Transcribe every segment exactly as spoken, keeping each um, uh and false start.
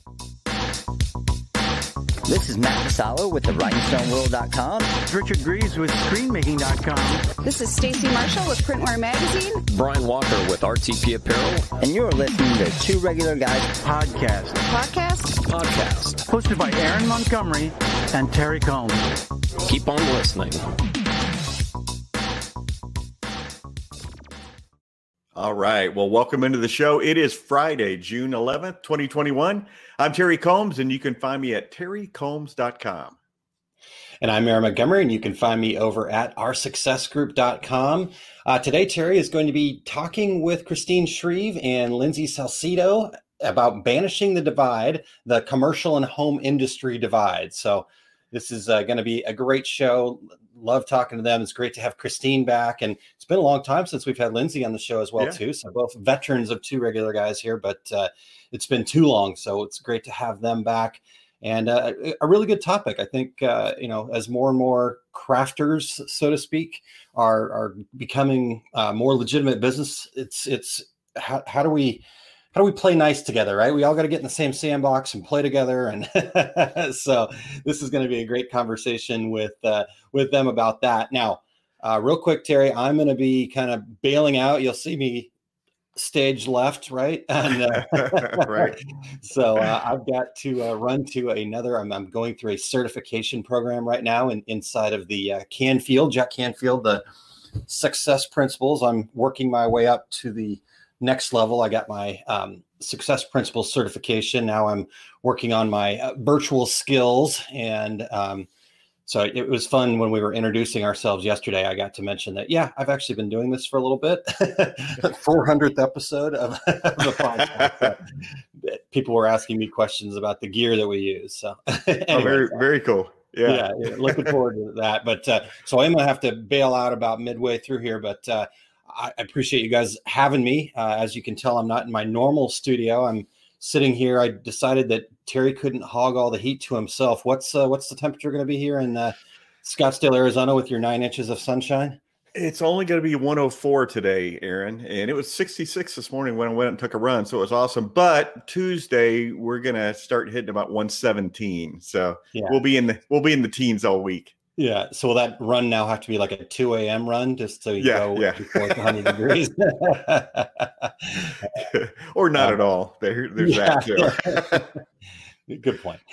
This is Matt Casalo with the Rhinestone World dot com. Richard Greaves with Screenmaking dot com. This is Stacy Marshall with Printwear Magazine. Brian Walker with R T P Apparel. And you're listening to Two Regular Guys Podcast. Podcast. Podcast. Hosted by Aaron Montgomery and Terry Combs. Keep on listening. All right. Well, welcome into the show. It is Friday, June eleventh, twenty twenty-one. I'm Terry Combs, and you can find me at terry combs dot com. And I'm Aaron Montgomery, and you can find me over at our success group dot com. Uh, today, Terry is going to be talking with Christine Shreve and Lindsay Salcido about banishing the divide, the commercial and home industry divide. So this is uh, going to be a great show. Love talking to them. It's great to have Christine back. And it's been a long time since we've had Lindsay on the show as well, yeah. too. So both veterans of Two Regular Guys here, but uh, it's been too long. So it's great to have them back. And uh, a really good topic. I think, uh, you know, as more and more crafters, so to speak, are, are becoming uh, more legitimate business, it's, it's how, how do we, how do we play nice together, right? We all got to get in the same sandbox and play together. And so this is going to be a great conversation with uh, with them about that. Now, uh, real quick, Terry, I'm going to be kind of bailing out. You'll see me stage left, right? And, uh, right. So uh, I've got to uh, run to another. I'm, I'm going through a certification program right now in, inside of the uh, Canfield, Jack Canfield, the Success Principles. I'm working my way up to the next level. I got my um, Success Principles certification. Now I'm working on my uh, virtual skills. And um, so it was fun when we were introducing ourselves yesterday. I got to mention that, yeah, I've actually been doing this for a little bit. four hundredth episode of, of the podcast. People were asking me questions about the gear that we use. So anyway, oh, very, very cool. Yeah. yeah. yeah looking forward to that. But uh, so I'm going to have to bail out about midway through here, but uh, I appreciate you guys having me. Uh, as you can tell, I'm not in my normal studio. I'm sitting here. I decided that Terry couldn't hog all the heat to himself. What's uh, what's the temperature going to be here in uh, Scottsdale, Arizona, with your nine inches of sunshine? It's only going to be one oh four today, Aaron, and it was sixty-six this morning when I went and took a run, so it was awesome. But Tuesday we're going to start hitting about one seventeen, so yeah. we'll be in the we'll be in the teens all week. Yeah. So will that run now have to be like a two a.m. run just so you yeah, go yeah. before it's one hundred degrees? Or not um, at um, all. There, there's yeah, that too. Yeah. Good point.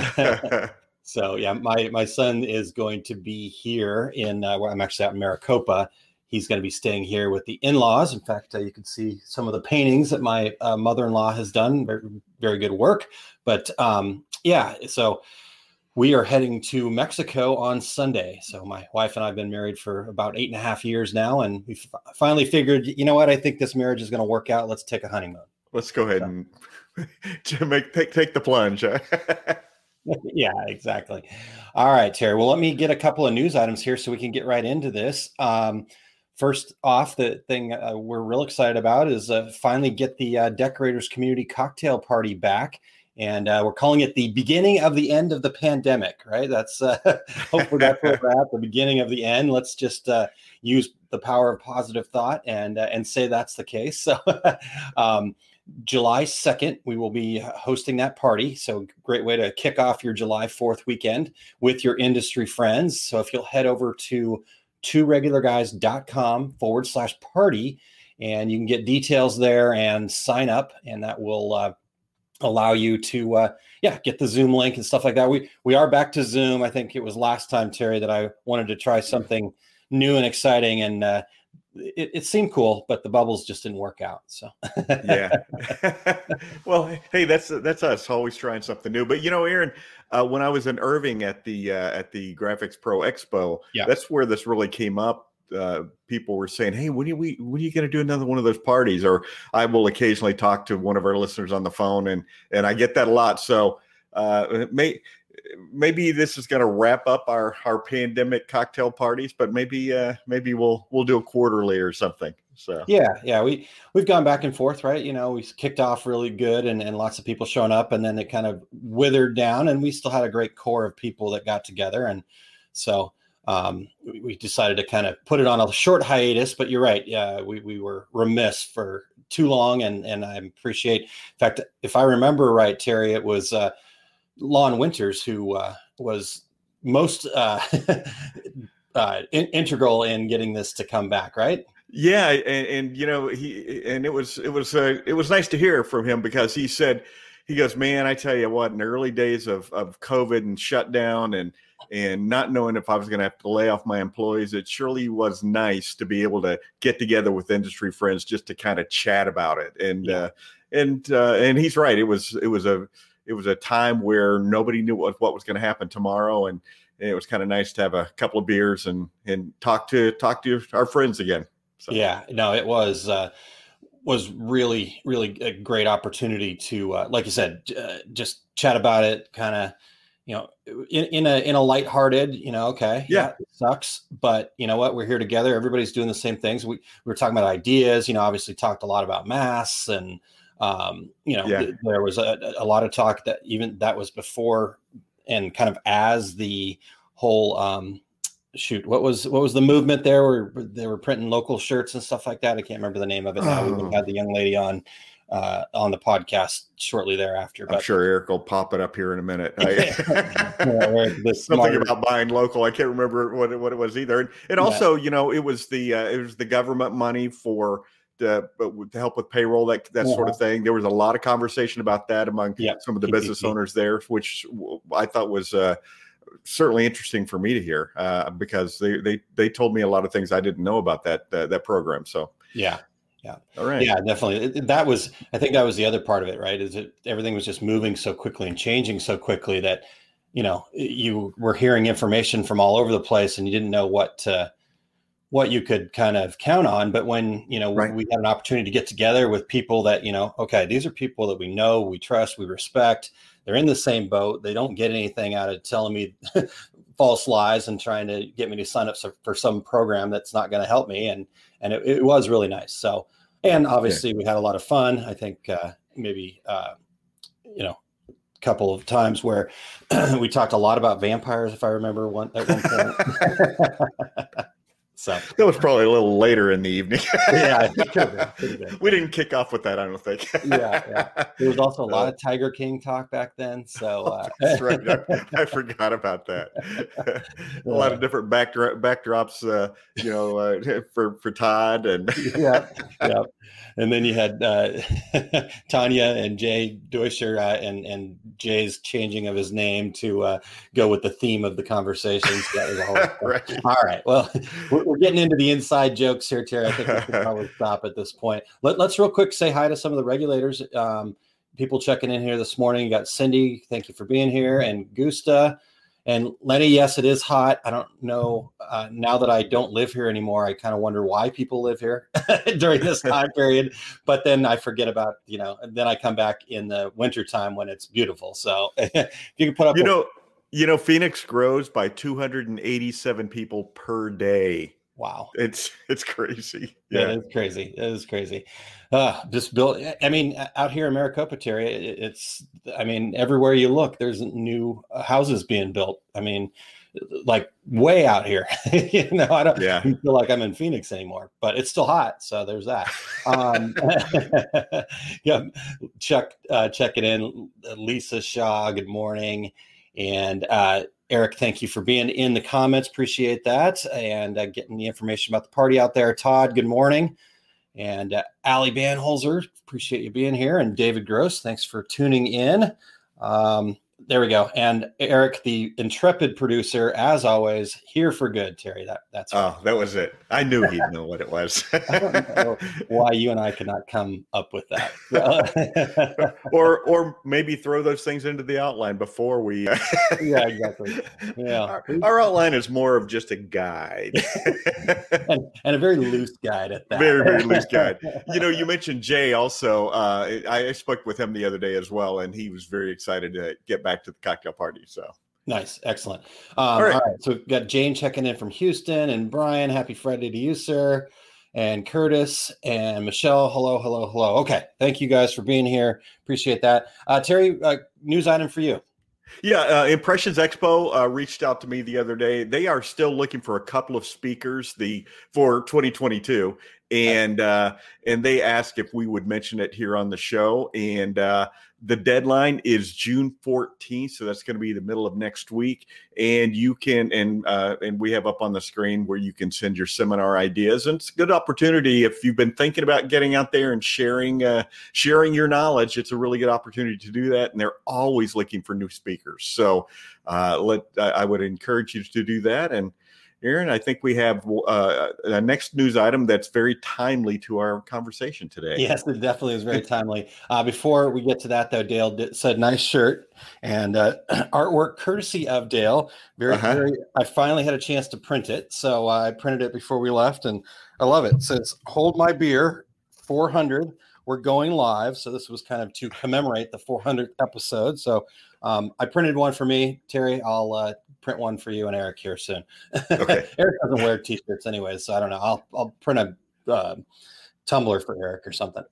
So yeah, my my son is going to be here in uh, where I'm actually out in Maricopa. He's going to be staying here with the in-laws. In fact, uh, you can see some of the paintings that my uh, mother-in-law has done. Very, very good work. But um, yeah, so we are heading to Mexico on Sunday. So my wife and I have been married for about eight and a half years now. And we f- finally figured, you know what, I think this marriage is going to work out. Let's take a honeymoon. Let's go ahead so. and make take, take the plunge. Yeah, exactly. All right, Terry. Well, let me get a couple of news items here so we can get right into this. Um, first off, the thing uh, we're real excited about is uh, finally get the uh, Decorators Community Cocktail Party back. And uh, we're calling it the beginning of the end of the pandemic, right? That's uh, hopefully that's where we're at, the beginning of the end. Let's just uh, use the power of positive thought and uh, and say that's the case. So um, July second, we will be hosting that party. So great way to kick off your July fourth weekend with your industry friends. So if you'll head over to two regular guys dot com forward slash party, and you can get details there and sign up, and that will uh, allow you to, uh, yeah, get the Zoom link and stuff like that. We we are back to Zoom. I think it was last time, Terry, that I wanted to try something new and exciting, and uh, it, it seemed cool, but the bubbles just didn't work out. So yeah. Well, hey, that's that's us always trying something new. But you know, Aaron, uh, when I was in Irving at the uh, at the Graphics Pro Expo, yeah. that's where this really came up. Uh, people were saying, "Hey, when are we? When are you going to do another one of those parties?" Or I will occasionally talk to one of our listeners on the phone, and and I get that a lot. So uh, may, maybe this is going to wrap up our our pandemic cocktail parties, but maybe uh, maybe we'll we'll do a quarterly or something. So yeah, yeah, we we've gone back and forth, right? You know, we kicked off really good, and and lots of people showing up, and then it kind of withered down, and we still had a great core of people that got together, and so. um, we, we decided to kind of put it on a short hiatus. But you're right. Yeah, we, we were remiss for too long. And, and I appreciate, in fact, if I remember right, Terry, it was uh, Lon Winters who uh, was most uh, uh, in, integral in getting this to come back, right? Yeah, and, and you know he and it was it was uh, it was nice to hear from him, because he said, he goes, man, I tell you what, in the early days of of COVID and shutdown and and not knowing if I was going to have to lay off my employees, it surely was nice to be able to get together with industry friends just to kind of chat about it. And yeah. uh, and uh, and he's right. It was it was a it was a time where nobody knew what what was going to happen tomorrow, and, and it was kind of nice to have a couple of beers and and talk to talk to our friends again. So. Yeah, no, it was uh, was really, really a great opportunity to, uh, like you said, uh, just chat about it, kind of, you know, in, in a in a lighthearted, you know, okay, yeah, yeah, it sucks, but you know what, we're here together. Everybody's doing the same things. We we were talking about ideas, you know, obviously talked a lot about masks, and um, you know, yeah. th- there was a, a lot of talk that even that was before and kind of as the whole. Um, Shoot, what was what was the movement there where they were printing local shirts and stuff like that? I can't remember the name of it now. Oh. We had the young lady on uh, on the podcast shortly thereafter. But I'm sure Eric will pop it up here in a minute. I, yeah, Something smart. About buying local. I can't remember what it, what it was either. And, and also, yeah. you know, it was the uh, it was the government money for the to help with payroll, that that yeah. sort of thing. There was a lot of conversation about that among yeah. some of the P P P. Business owners there, which I thought was. Uh, certainly interesting for me to hear, uh, because they, they, they told me a lot of things I didn't know about that, uh, that program. So, yeah. Yeah. All right. Yeah, definitely. It, that was, I think that was the other part of it, right? Is it, everything was just moving so quickly and changing so quickly that, you know, you were hearing information from all over the place and you didn't know what to, what you could kind of count on. But when, you know, right. we had an opportunity to get together with people that, you know, okay, these are people that we know, we trust, we respect. They're in the same boat. They don't get anything out of telling me false lies and trying to get me to sign up for some program that's not going to help me. And, and it, it was really nice. So, and obviously yeah. we had a lot of fun. I think uh, maybe, uh, you know, a couple of times where we talked a lot about vampires, if I remember one at one point. So that was probably a little later in the evening. yeah, it could have been, could have been. We didn't kick off with that, I don't think. yeah, yeah. There was also a lot of Tiger King talk back then. So uh, that's right. I, I forgot about that. a lot of different backdrop backdrops, uh, you know, uh, for for Todd and yeah, yeah. And then you had uh, Tanya and Jay Deutscher, uh, and and Jay's changing of his name to uh, go with the theme of the conversation. So that was a whole right. All right. Well, we're, we're getting into the inside jokes here, Terry. I think we can probably stop at this point. Let, let's real quick say hi to some of the regulators. Um, people checking in here this morning. You got Cindy. Thank you for being here. And Gusta. And Lenny, yes, it is hot. I don't know. Uh, now that I don't live here anymore, I kind of wonder why people live here during this time period. But then I forget about, you know, and then I come back in the wintertime when it's beautiful. So if you can put up, you know, you know, Phoenix grows by two hundred eighty-seven people per day. Wow. It's, it's crazy. Yeah, yeah it's crazy. It is crazy. Uh, just build, I mean, out here in Maricopa, Terry, it, it's, I mean, everywhere you look, there's new houses being built. I mean, like way out here, you know, I don't yeah. feel like I'm in Phoenix anymore, but it's still hot. So there's that. Um, yeah. Chuck, uh, checking in. Lisa Shaw, good morning. And, uh, Eric, thank you for being in the comments. Appreciate that. And uh, getting the information about the party out there. Todd, good morning. And uh, Allie Banholzer, appreciate you being here. And David Gross, thanks for tuning in. Um, there we go. And Eric, the intrepid producer, as always, here for good, Terry. That that's oh, that was it. I knew he'd know what it was. I don't know why you and I could not come up with that. or or maybe throw those things into the outline before we. Uh, yeah, exactly. Yeah, our, our outline is more of just a guide, and, and a very loose guide at that. Very very loose guide. You know, you mentioned Jay also. Uh, I spoke with him the other day as well, and he was very excited to get back to the cocktail party. So nice. Excellent. Um, all, right. all right. So we've got Jane checking in from Houston, and Brian, happy Friday to you, sir. And Curtis and Michelle. Hello, hello, hello. Okay. Thank you guys for being here. Appreciate that. Uh, Terry, uh, news item for you. Yeah, uh, Impressions Expo uh, reached out to me the other day. They are still looking for a couple of speakers the for twenty twenty-two, and uh, and they asked if we would mention it here on the show. And uh, the deadline is June fourteenth, so that's going to be the middle of next week. And you can and uh, and we have up on the screen where you can send your seminar ideas. And it's a good opportunity if you've been thinking about getting out there and sharing uh, sharing your knowledge. It's a really good opportunity to do that. And they're always looking for new speakers. So uh, let uh, I would encourage you to do that. And Aaron, I think we have uh, a next news item that's very timely to our conversation today. Yes, it definitely is very timely. Uh, before we get to that, though, Dale did, said nice shirt and uh, artwork courtesy of Dale. Very, uh-huh. very. I finally had a chance to print it, so uh, I printed it before we left, and I love it. It says "Hold My Beer," four hundred. We're going live, so this was kind of to commemorate the four hundredth episode. So um, I printed one for me, Terry. I'll uh, print one for you and Eric here soon. Okay. Eric doesn't wear t-shirts anyways, so I don't know. I'll I'll print a uh, tumbler for Eric or something.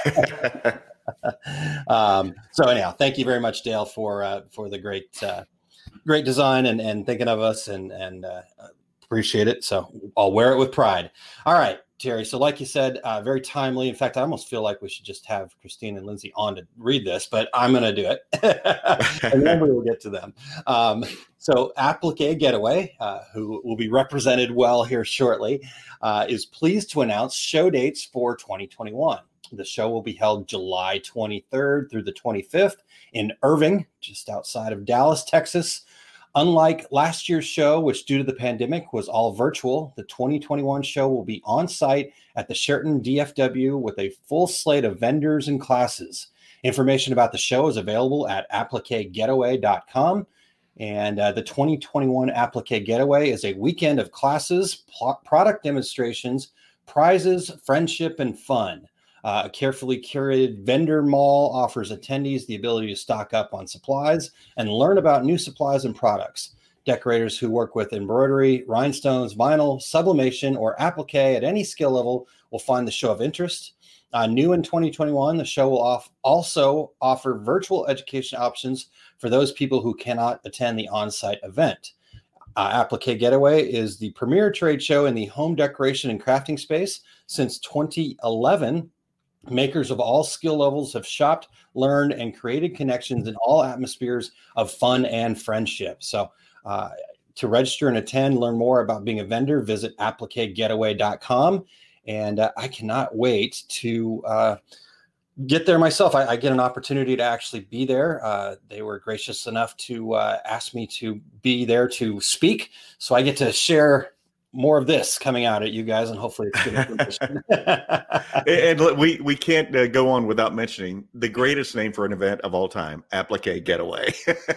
um, so anyhow, thank you very much, Dale, for uh, for the great uh, great design and and thinking of us, and and uh, appreciate it. So I'll wear it with pride. All right, Terry. So like you said, uh, very timely. In fact, I almost feel like we should just have Christine and Lindsay on to read this, but I'm going to do it. And then we will get to them. Um, so Applique Getaway, uh, who will be represented well here shortly, uh, is pleased to announce show dates for twenty twenty-one. The show will be held July twenty-third through the twenty-fifth in Irving, just outside of Dallas, Texas. Unlike last year's show, which due to the pandemic was all virtual, the twenty twenty-one show will be on site at the Sheraton D F W with a full slate of vendors and classes. Information about the show is available at applique getaway dot com. And uh, the twenty twenty-one Applique Getaway is a weekend of classes, pl- product demonstrations, prizes, friendship, and fun. Uh, a carefully curated vendor mall offers attendees the ability to stock up on supplies and learn about new supplies and products. Decorators who work with embroidery, rhinestones, vinyl, sublimation, or applique at any skill level will find the show of interest. Uh, new in twenty twenty-one, the show will off- also offer virtual education options for those people who cannot attend the on-site event. Uh, Applique Getaway is the premier trade show in the home decoration and crafting space since twenty eleven. Makers of all skill levels have shopped, learned, and created connections in all atmospheres of fun and friendship. So uh, to register and attend, learn more about being a vendor, visit applique getaway dot com. And uh, I cannot wait to uh, get there myself. I, I get an opportunity to actually be there. Uh, they were gracious enough to uh, ask me to be there to speak. So I get to share more of this coming out at you guys, and hopefully it's good information. and, and we we can't uh, go on without mentioning the greatest name for an event of all time, Applique Getaway.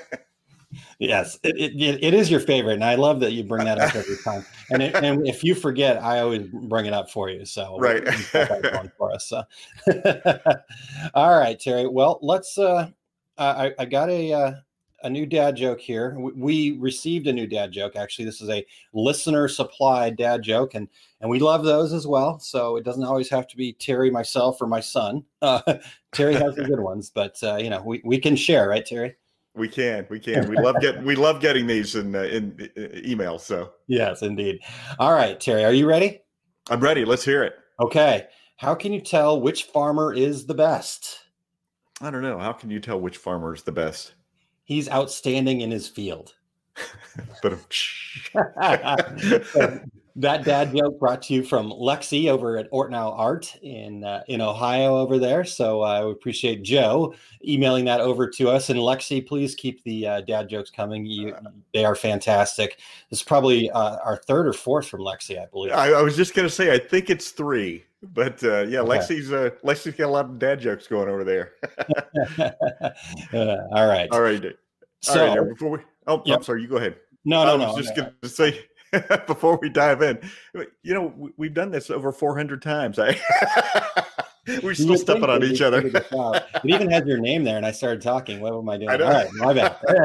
Yes, it, it it is your favorite, and I love that you bring that up every time. And it, and if you forget, I always bring it up for you. So right, for us. So. All right, Terry. Well, let's. Uh, I I got a. Uh, A new dad joke here. We received a new dad joke. Actually, this is a listener supplied dad joke, and and we love those as well. So it doesn't always have to be Terry, myself, or my son. Uh, Terry has the good ones, but uh, you know we, we can share, right, Terry? We can, we can. We love get we love getting these in uh, in uh, email. So yes, indeed. All right, Terry, are you ready? I'm ready. Let's hear it. Okay. How can you tell which farmer is the best? I don't know. How can you tell which farmer is the best? He's outstanding in his field. But that dad joke brought to you from Lexi over at Ortnow Art in uh, in Ohio over there. So I uh, appreciate Joe emailing that over to us. And Lexi, please keep the uh, dad jokes coming. You, they are fantastic. This is probably uh, our third or fourth from Lexi, I believe. I, I was just going to say, I think it's three. But uh, yeah, okay. Lexi's uh, Lexi's got a lot of dad jokes going over there. uh, all right, all right. So all right, before we, oh, yep. I'm sorry. You go ahead. No, no, I no. was just no. going to say before we dive in, you know, we, we've done this over four hundred times. I We're still stepping on each other. It even has your name there, and I started talking. What am I doing? I All right, my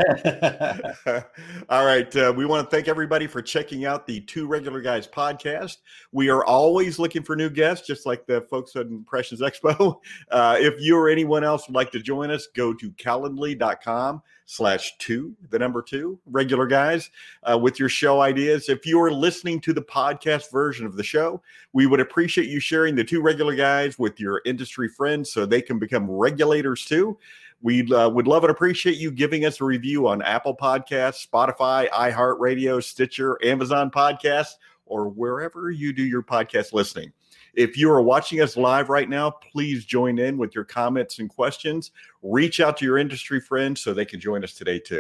bad. All right. Uh, we want to thank everybody for checking out the Two Regular Guys podcast. We are always looking for new guests, just like the folks at Impressions Expo. Uh, if you or anyone else would like to join us, go to calendly.com slash two, the number two, Regular Guys, uh, with your show ideas. If you are listening to the podcast version of the show, we would appreciate you sharing the Two Regular Guys with your industry friends so they can become regulators too. We uh, would love and appreciate you giving us a review on Apple Podcasts, Spotify, iHeartRadio, Stitcher, Amazon Podcasts, or wherever you do your podcast listening. If you are watching us live right now, please join in with your comments and questions. Reach out to your industry friends so they can join us today too.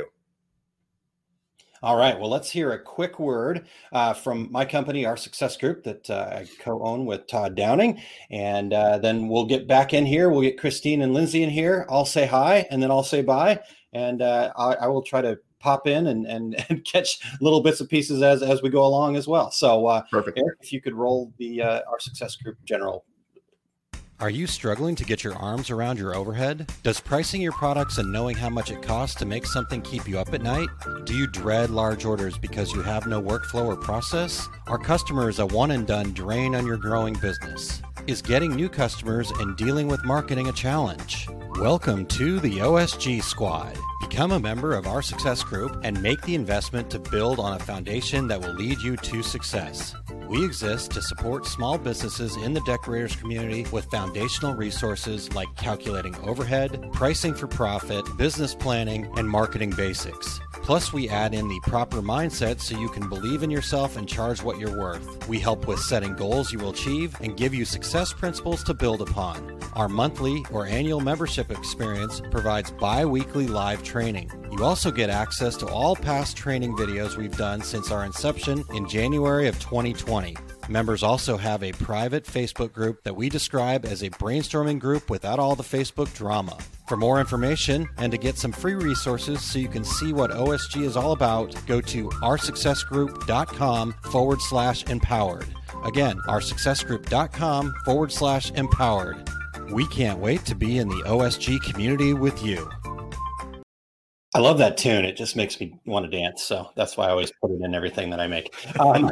All right. Well, let's hear a quick word uh, from my company, Our Success Group, that uh, I co-own with Todd Downing. And uh, then we'll get back in here. We'll get Christine and Lindsay in here. I'll say hi, and then I'll say bye. And uh, I, I will try to pop in and, and, and catch little bits and pieces as, as we go along as well. So uh, Perfect. Eric, if you could roll the uh, Our Success Group general. Are you struggling to get your arms around your overhead? Does pricing your products and knowing how much it costs to make something keep you up at night? Do you dread large orders because you have no workflow or process? Are customers a one and done drain on your growing business? Is getting new customers and dealing with marketing a challenge? Welcome to the O S G Squad. Become a member of Our Success Group and make the investment to build on a foundation that will lead you to success. We exist to support small businesses in the decorators community with foundational resources like calculating overhead, pricing for profit, business planning, and marketing basics. Plus, we add in the proper mindset so you can believe in yourself and charge what you're worth. We help with setting goals you will achieve and give you success principles to build upon. Our monthly or annual membership experience provides bi-weekly live training. You also get access to all past training videos we've done since our inception in January of twenty twenty. Members also have a private Facebook group that we describe as a brainstorming group without all the Facebook drama. For more information and to get some free resources so you can see what O S G is all about, go to oursuccessgroup.com forward slash empowered. Again, oursuccessgroup.com forward slash empowered. We can't wait to be in the O S G community with you. I love that tune. It just makes me want to dance. So that's why I always put it in everything that I make. Um,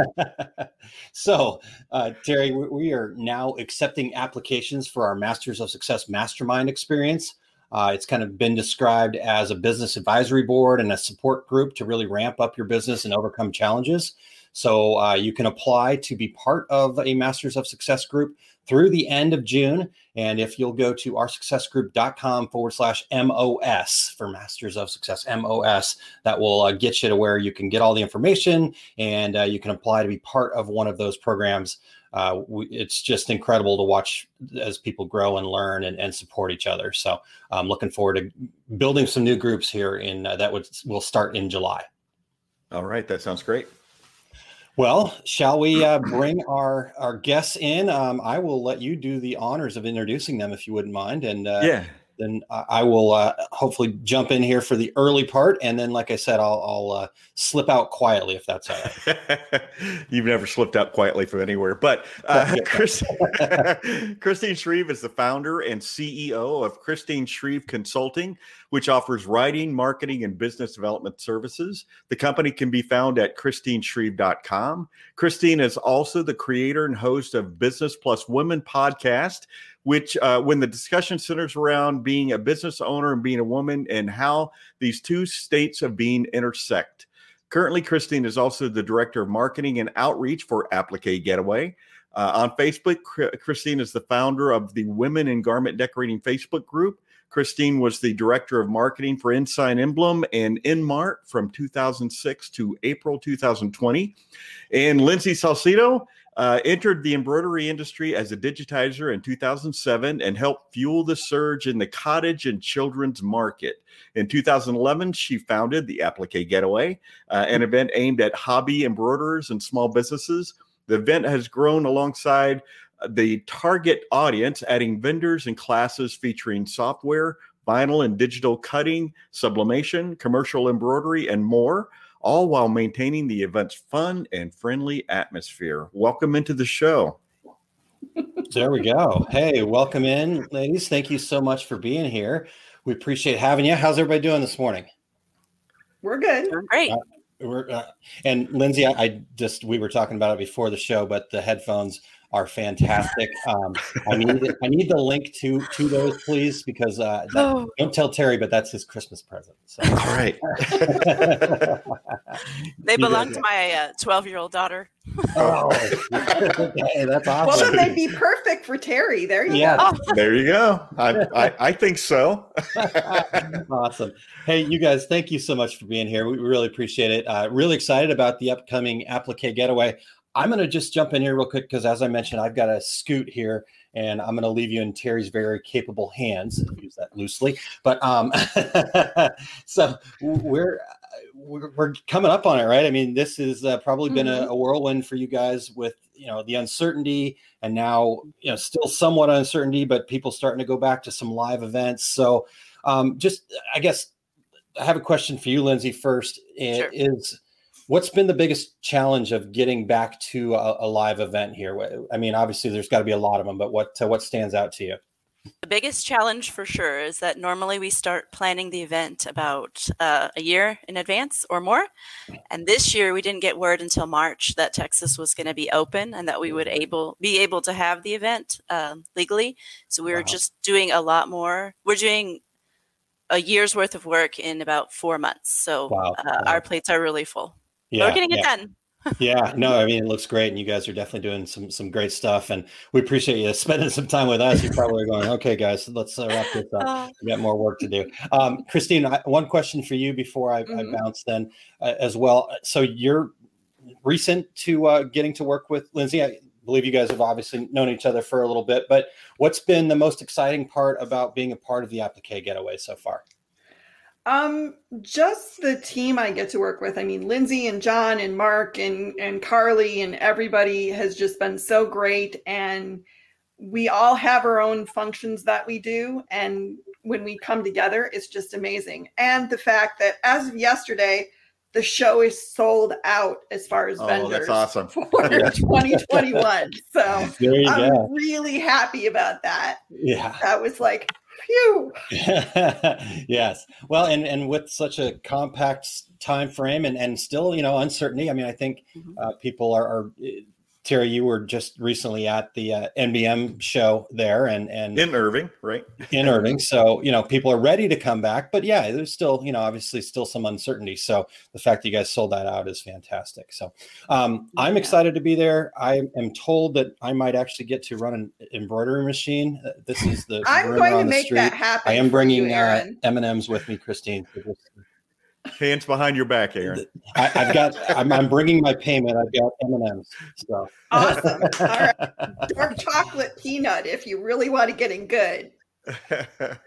so, uh, Terry, we, we are now accepting applications for our Masters of Success Mastermind experience. Uh, it's kind of been described as a business advisory board and a support group to really ramp up your business and overcome challenges. So uh, you can apply to be part of a Masters of Success group through the end of June. And if you'll go to oursuccessgroup.com forward slash MOS for Masters of Success, M O S, that will uh, get you to where you can get all the information and uh, you can apply to be part of one of those programs. Uh, we, it's just incredible to watch as people grow and learn and, and support each other. So I'm looking forward to building some new groups here in uh, that would will start in July. All right. That sounds great. Well, shall we uh, bring our, our guests in? Um, I will let you do the honors of introducing them if you wouldn't mind. And uh, yeah. then I will uh, hopefully jump in here for the early part. And then, like I said, I'll, I'll uh, slip out quietly if that's all right. You've never slipped out quietly from anywhere. But uh, Chris, Christine Shreve is the founder and C E O of Christine Shreve Consulting, which offers writing, marketing, and business development services. The company can be found at christine shreve dot com. Christine is also the creator and host of Business Plus Women podcast, which uh, when the discussion centers around being a business owner and being a woman and how these two states of being intersect. Currently, Christine is also the director of marketing and outreach for Applique Getaway. Uh, on Facebook, Christine is the founder of the Women in Garment Decorating Facebook group. Christine was the director of marketing for Ensign Emblem and Inmart from two thousand six to April two thousand twenty. And Lindsay Salcido uh, entered the embroidery industry as a digitizer in two thousand seven and helped fuel the surge in the cottage and children's market. In two thousand eleven, she founded the Applique Getaway, uh, an event aimed at hobby embroiderers and small businesses. The event has grown alongside the target audience, adding vendors and classes featuring software, vinyl and digital cutting, sublimation, commercial embroidery, and more, all while maintaining the event's fun and friendly atmosphere. Welcome into the show. There we go. Hey, welcome in, ladies. Thank you so much for being here. We appreciate having you. How's everybody doing this morning? We're good. Doing great. Uh, we're, uh, and Lindsay, I, I just, we were talking about it before the show, but the headphones are fantastic. Um, I need I need the link to to those, please, because uh, that, Oh. don't tell Terry, but that's his Christmas present. So. All right. They belong to my twelve-year-old daughter. Oh, okay, that's Well, awesome. then they'd be perfect for Terry. There you Yeah. go. There you go. I, I, I think so. Awesome. Hey, you guys, thank you so much for being here. We really appreciate it. Uh, really excited about the upcoming Applique Getaway. I'm going to just jump in here real quick because, as I mentioned, I've got a scoot here, and I'm going to leave you in Terry's very capable hands. Use that loosely, but um, so we're, we're we're coming up on it, right? I mean, this has uh, probably been a, a whirlwind for you guys with you know the uncertainty, and now you know still somewhat uncertainty, but people starting to go back to some live events. So, um, just I guess I have a question for you, Lindsay. First, Sure. is what's been the biggest challenge of getting back to a, a live event here? I mean, obviously there's got to be a lot of them, but what uh, what stands out to you? The biggest challenge for sure is that normally we start planning the event about uh, a year in advance or more. And this year we didn't get word until March that Texas was going to be open and that we would able be able to have the event uh, legally. So we were Wow. just doing a lot more. We're doing a year's worth of work in about four months. So Wow. uh, Wow. our plates are really full. But Yeah, we're getting it yeah. done. Yeah, no, I mean, it looks great, and you guys are definitely doing some some great stuff, and we appreciate you spending some time with us. You're probably going, okay, guys, let's uh, wrap this up. Oh. We got more work to do. Um, Christine, I, one question for you before I, Mhm. I bounce then uh, as well. So you're recent to uh, getting to work with Lindsay. I believe you guys have obviously known each other for a little bit, but what's been the most exciting part about being a part of the Applique Getaway so far? Um, just the team I get to work with. I mean, Lindsay and John and Mark and, and Carly and everybody has just been so great. And we all have our own functions that we do. And when we come together, it's just amazing. And the fact that as of yesterday, the show is sold out as far as Oh, vendors that's awesome. for twenty twenty-one. So There you I'm go. really happy about that. Yeah. That was like, phew. Yes. Well, and and with such a compact time frame and and still, you know, uncertainty. I mean, I think Mhm. uh, people are, are. Terry, you were just recently at the uh, N B M show there, and and In Irving, right? in Irving. So, you know, people are ready to come back, but yeah, there's still, you know, obviously still some uncertainty. So the fact that you guys sold that out is fantastic. So um, I'm Yeah. excited to be there. I am told that I might actually get to run an embroidery machine. Uh, This is the I'm rumor going to on the make street. that happen. I am for bringing you, uh, Aaron. M and M's with me, Christine. So just- Hands behind your back, Aaron. I, I've got, I'm, I'm bringing my payment. I've got M and M's. So. Awesome. All right. Dark chocolate peanut if you really want to get in good. I,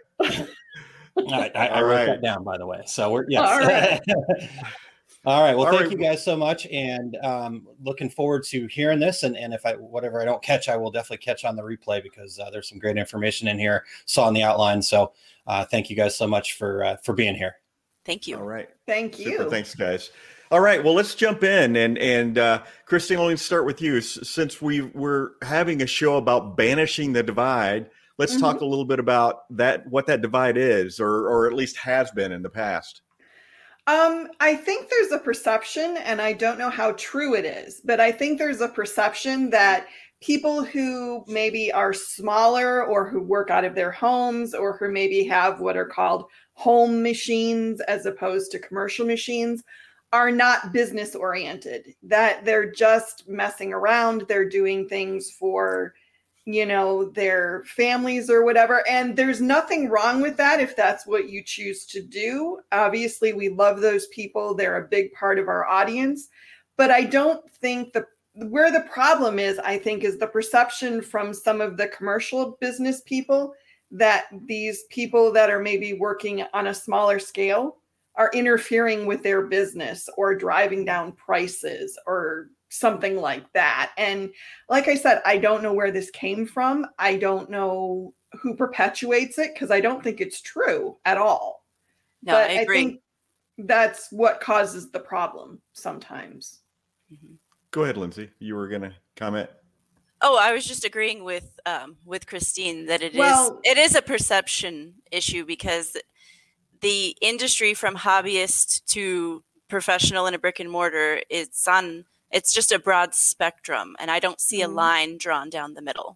I, I All wrote right. that down, by the way. So we're yes. All right. All right. Well, All thank right. you guys so much, and um, looking forward to hearing this. And, and if I whatever I don't catch, I will definitely catch on the replay because uh, there's some great information in here. Saw in the outline. So uh, thank you guys so much for uh, for being here. Thank you. All right. Thank you. Super. Thanks, guys. All right. Well, let's jump in. And, and uh, Christine, let me start with you. S- Since we we're having a show about banishing the divide, let's Mhm. talk a little bit about that, what that divide is, or, or at least has been in the past. Um, I think there's a perception, and I don't know how true it is, but I think there's a perception that people who maybe are smaller or who work out of their homes or who maybe have what are called home machines as opposed to commercial machines are not business oriented, that they're just messing around. They're doing things for, you know, their families or whatever. And there's nothing wrong with that if that's what you choose to do. Obviously, we love those people. They're a big part of our audience. But I don't think the where the problem is, I think, is the perception from some of the commercial business people that these people that are maybe working on a smaller scale are interfering with their business or driving down prices or something like that. And like I said, I don't know where this came from. I don't know who perpetuates it because I don't think it's true at all. No, but I agree. think that's what causes the problem sometimes. Mhm. Go ahead, Lindsay. You were going to comment. Oh, I was just agreeing with um, with Christine that it Well- is it is a perception issue, because the industry from hobbyist to professional in a brick and mortar, it's on it's just a broad spectrum, and I don't see a Mhm. line drawn down the middle.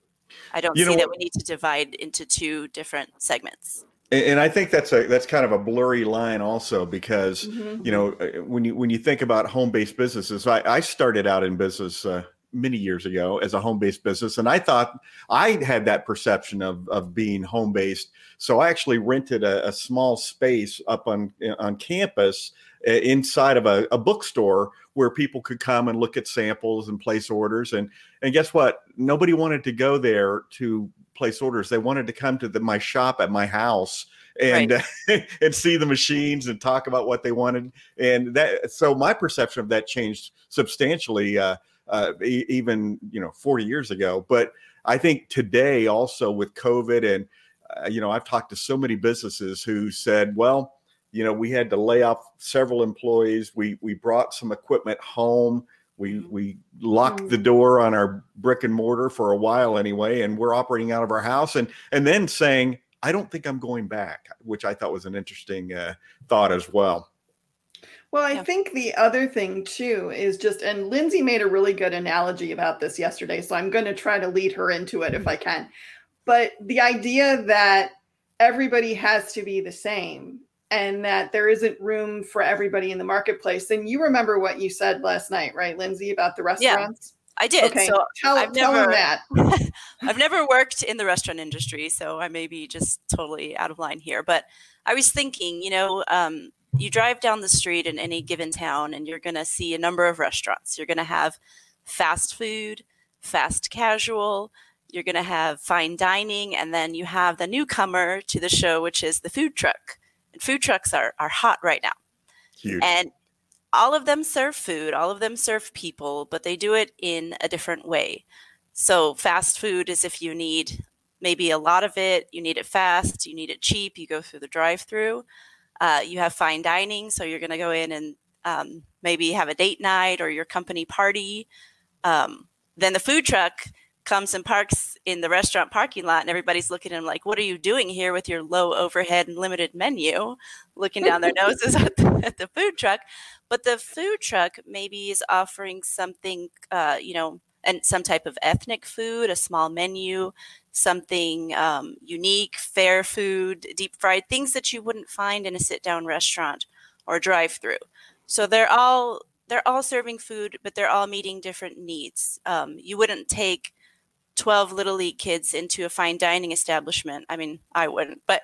I don't You know see that what- we need to divide into two different segments. And, and I think that's a that's kind of a blurry line also, because Mhm. you know uh, when you when you think about home-based businesses, I, I started out in business uh, many years ago as a home-based business, and I thought I had that perception of of being home-based. So I actually rented a, a small space up on on campus uh, inside of a, a bookstore where people could come and look at samples and place orders. And and guess what? Nobody wanted to go there to place orders. They wanted to come to the, my shop at my house and Right. uh, and see the machines and talk about what they wanted. And that so my perception of that changed substantially, uh, uh, e- even you know forty years ago. But I think today also with COVID and uh, you know I've talked to so many businesses who said, well, you know we had to lay off several employees. We we brought some equipment home. We we locked the door on our brick and mortar for a while anyway, and we're operating out of our house. And and then saying, I don't think I'm going back, which I thought was an interesting uh, thought as well. Well, I Yeah. think the other thing too is just, and Lindsay made a really good analogy about this yesterday, so I'm going to try to lead her into it if I can. But the idea that everybody has to be the same and that there isn't room for everybody in the marketplace. And you remember what you said last night, right, Lindsay, about the Yeah. restaurants? I did. Okay, So tell, I've tell never them that. I've never worked in the restaurant industry, so I may be just totally out of line here. But I was thinking, you know, um, you drive down the street in any given town and you're going to see a number of restaurants. You're going to have fast food, fast casual, you're going to have fine dining, and then you have the newcomer to the show, which is the food truck. And food trucks are, are hot right now. Huge. And all of them serve food, all of them serve people, but they do it in a different way. So fast food is if you need maybe a lot of it, you need it fast, you need it cheap, you go through the drive-through. Uh, you have fine dining, so you're going to go in and um, maybe have a date night or your company party. Um, then the food truck comes and parks in the restaurant parking lot, and everybody's looking at him like, what are you doing here with your low overhead and limited menu, looking down their noses at the, at the food truck. But the food truck maybe is offering something, uh, you know, and some type of ethnic food, a small menu, something um, unique, fair food, deep fried, things that you wouldn't find in a sit down restaurant or drive through. So they're all they're all serving food, but they're all meeting different needs. Um, you wouldn't take twelve Little League kids into a fine dining establishment. I mean, I wouldn't, but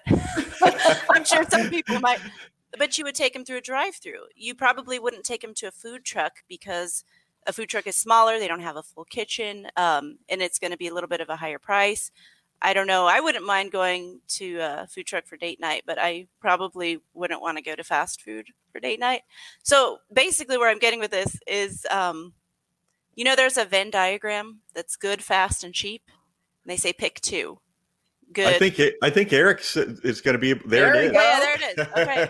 I'm sure some people might. But you would take them through a drive-through. You probably wouldn't take them to a food truck because a food truck is smaller. They don't have a full kitchen, um, and it's going to be a little bit of a higher price. I don't know. I wouldn't mind going to a food truck for date night, but I probably wouldn't want to go to fast food for date night. So basically where I'm getting with this is, um, you know, there's a Venn diagram that's good, fast, and cheap. And they say pick two. Good. I think it, I think Eric's is going to be there. There it we is. go. Oh, yeah, there it is. Okay.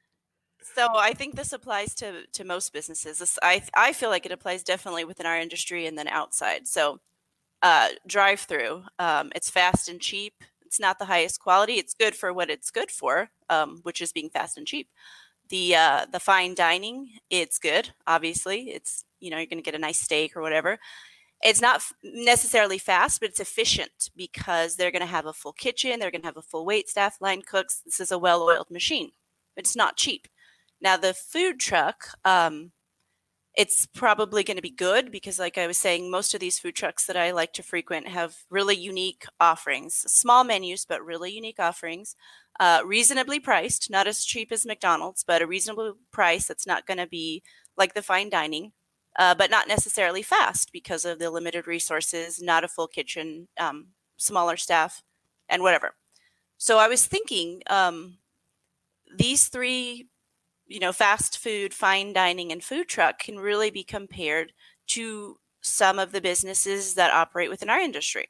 So I think this applies to to most businesses. This, I I feel like it applies definitely within our industry and then outside. So uh, drive-through, um, it's fast and cheap. It's not the highest quality. It's good for what it's good for, um, which is being fast and cheap. The uh, the fine dining, it's good. Obviously, it's you know you're going to get a nice steak or whatever. It's not f- necessarily fast, but it's efficient because they're going to have a full kitchen. They're going to have a full wait staff, line cooks. This is a well-oiled machine. It's not cheap. Now, the food truck, um, it's probably going to be good because, like I was saying, most of these food trucks that I like to frequent have really unique offerings, small menus, but really unique offerings, uh, reasonably priced, not as cheap as McDonald's, but a reasonable price that's not going to be like the fine dining, uh, but not necessarily fast because of the limited resources, not a full kitchen, um, smaller staff, and whatever. So I was thinking um, these three you know, fast food, fine dining, and food truck can really be compared to some of the businesses that operate within our industry.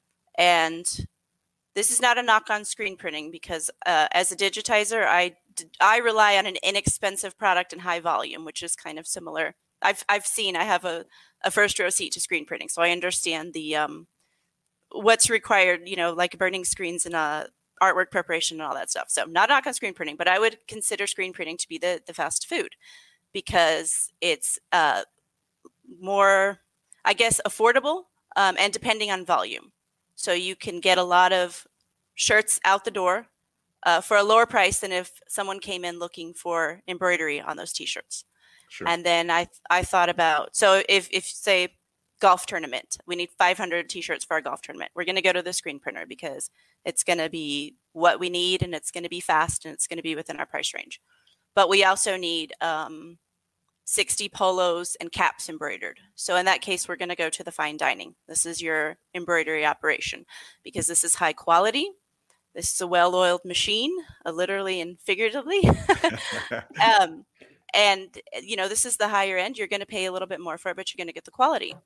And this is not a knock on screen printing because uh, as a digitizer, I, I rely on an inexpensive product and high volume, which is kind of similar I've I've seen. I have a, a first row seat to screen printing, so I understand the um, what's required. You know, like burning screens and uh, artwork preparation and all that stuff. So not knock on screen printing, but I would consider screen printing to be the the fast food because it's uh, more, I guess, affordable um, and depending on volume. So you can get a lot of shirts out the door uh, for a lower price than if someone came in looking for embroidery on those T-shirts. Sure. And then I I thought about, so if, if say golf tournament, we need five hundred T-shirts for our golf tournament. We're going to go to the screen printer because it's going to be what we need and it's going to be fast and it's going to be within our price range. But we also need um, sixty polos and caps embroidered. So in that case, we're going to go to the fine dining. This is your embroidery operation because this is high quality. This is a well-oiled machine, uh, literally and figuratively. um, and, you know, this is the higher end. You're going to pay a little bit more for it, but you're going to get the quality.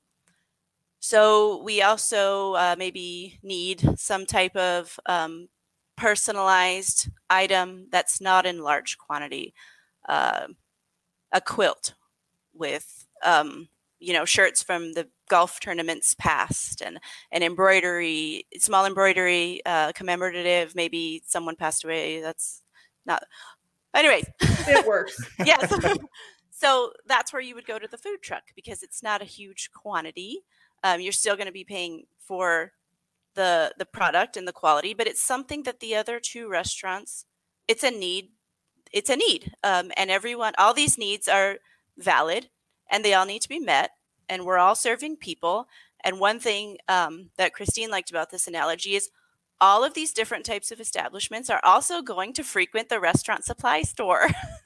So we also uh, maybe need some type of um, personalized item that's not in large quantity. Uh, a quilt with, um, you know, shirts from the golf tournaments past and an embroidery, small embroidery, uh, commemorative, maybe someone passed away. That's not, anyway. It works. Yes. So that's where you would go to the food truck because it's not a huge quantity. Um, you're still going to be paying for the, the product and the quality, but it's something that the other two restaurants, it's a need. It's a need. Um, and everyone, all these needs are valid and they all need to be met. And we're all serving people. And one thing um, that Christine liked about this analogy is all of these different types of establishments are also going to frequent the restaurant supply store.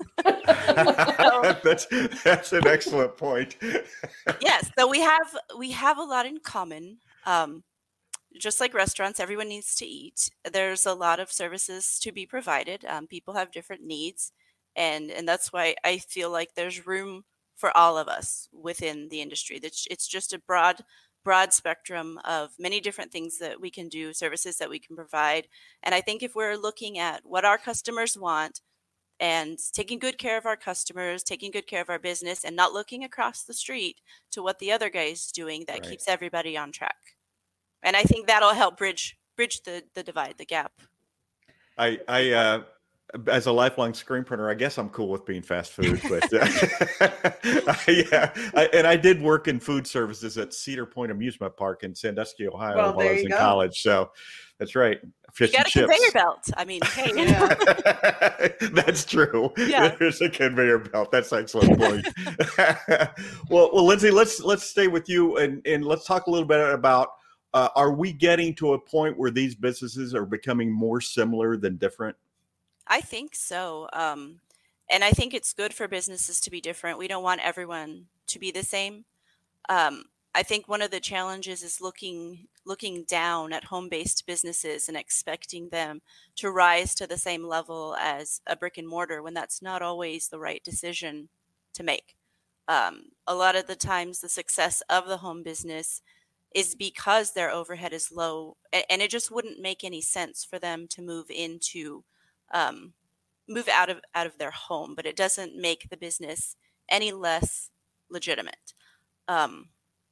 So, that's, that's an excellent point. yes. So we have, we have a lot in common. Um, Just like restaurants, everyone needs to eat. There's a lot of services to be provided. Um, people have different needs. And, and that's why I feel like there's room for all of us within the industry. It's, it's just a broad, broad spectrum of many different things that we can do, services that we can provide. And I think if we're looking at what our customers want and taking good care of our customers, taking good care of our business, and not looking across the street to what the other guy is doing, that right. keeps everybody on track. And I think that'll help bridge bridge the, the divide, the gap. I, I uh, as a lifelong screen printer, I guess I'm cool with being fast food. But uh, yeah, I, and I did work in food services at Cedar Point Amusement Park in Sandusky, Ohio, well, while I was in go. college. So that's right. Fish you got and a chips. conveyor belt. I mean, hey. Yeah. That's true. Yeah. There's a conveyor belt. That's an excellent point. well, well, Lindsay, let's let's stay with you and and let's talk a little bit about. Uh, are we getting to a point where these businesses are becoming more similar than different? I think so. Um, and I think it's good for businesses to be different. We don't want everyone to be the same. Um, I think one of the challenges is looking looking down at home-based businesses and expecting them to rise to the same level as a brick and mortar when that's not always the right decision to make. Um, a lot of the times the success of the home business is because their overhead is low, and it just wouldn't make any sense for them to move into, um, move out of out of their home. But it doesn't make the business any less legitimate. Um,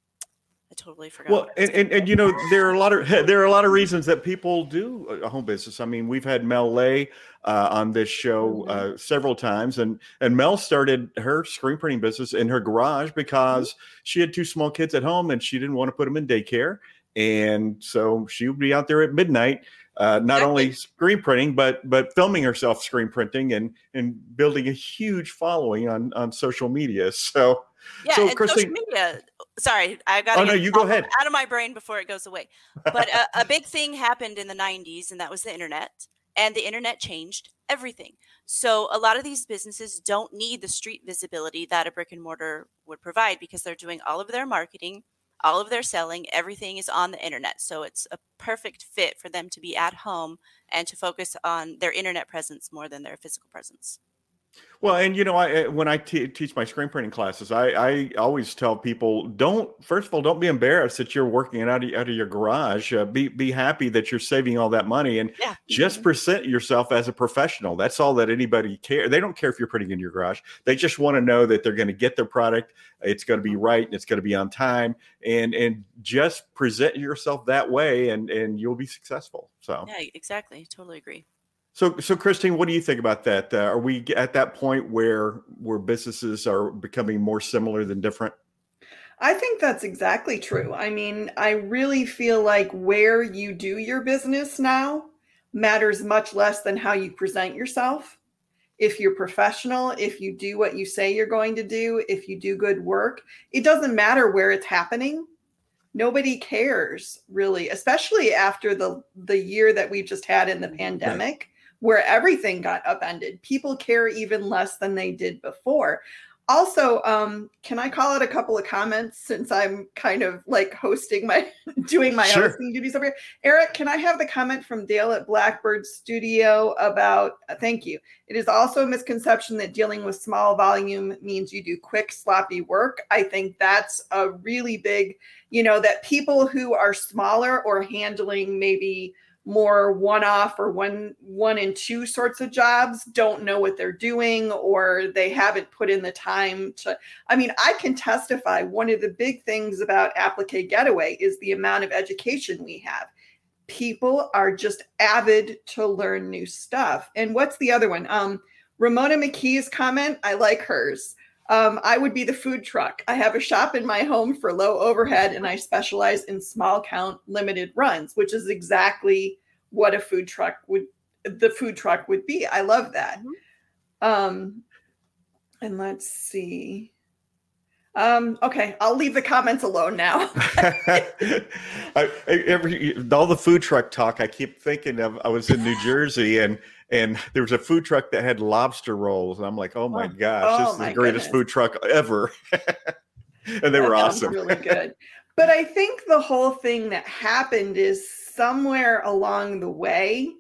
I totally forgot. Well, and, and and you know there are a lot of there are a lot of reasons that people do a home business. I mean, we've had Mel Lay uh, on this show uh, several times, and and Mel started her screen printing business in her garage because she had two small kids at home and she didn't want to put them in daycare, and so she would be out there at midnight, uh, not Exactly. only screen printing but but filming herself screen printing and and building a huge following on on social media. So. Yeah, so, and Christine, social media. Sorry, I got Oh, no, you go ahead. out of my brain before it goes away. But a, a big thing happened in the nineties, and that was the internet. And the internet changed everything. So a lot of these businesses don't need the street visibility that a brick and mortar would provide because they're doing all of their marketing, all of their selling, everything is on the internet. So it's a perfect fit for them to be at home and to focus on their internet presence more than their physical presence. Well, and you know, I when I te- teach my screen printing classes, I, I always tell people, don't first of all, don't be embarrassed that you're working it out of, out of your garage. Uh, be be happy that you're saving all that money, and Yeah. just present yourself as a professional. That's all that anybody care. They don't care if you're printing in your garage. They just want to know that they're going to get their product. It's going to be right, and it's going to be on time, and and just present yourself that way, and and you'll be successful. So Yeah, exactly. Totally agree. So, so Christine, what do you think about that? Uh, are we at that point where where businesses are becoming more similar than different? I think that's exactly true. I mean, I really feel like where you do your business now matters much less than how you present yourself. If you're professional, if you do what you say you're going to do, if you do good work, it doesn't matter where it's happening. Nobody cares really, especially after the the year that we just had in the pandemic. Where everything got upended. People care even less than they did before. Also, um, can I call out a couple of comments since I'm kind of like hosting my, doing my Sure. hosting duties over here? Eric, can I have the comment from Dale at Blackbird Studio about, uh, thank you. It is also a misconception that dealing with small volume means you do quick, sloppy work. I think that's a really big, you know, that people who are smaller or handling maybe more one-off or one one and two sorts of jobs don't know what they're doing, or they haven't put in the time to. I mean, I can testify one of the big things about Applique Getaway is the amount of education we have. People are just avid to learn new stuff. And what's the other one? Um, Ramona McKee's comment, I like hers. Um, I would be the food truck. I have a shop in my home for low overhead, and I specialize in small count limited runs, which is exactly what a food truck would, the food truck would be. I love that. Mm-hmm. Um, and let's see. Um, okay, I'll leave the comments alone now. I, every all the food truck talk, I keep thinking of. I was in New Jersey, and and there was a food truck that had lobster rolls, and I'm like, oh my Oh, gosh, oh this is my the greatest goodness. food truck ever. And they That were sounds awesome. really good. But I think the whole thing that happened is somewhere along the way,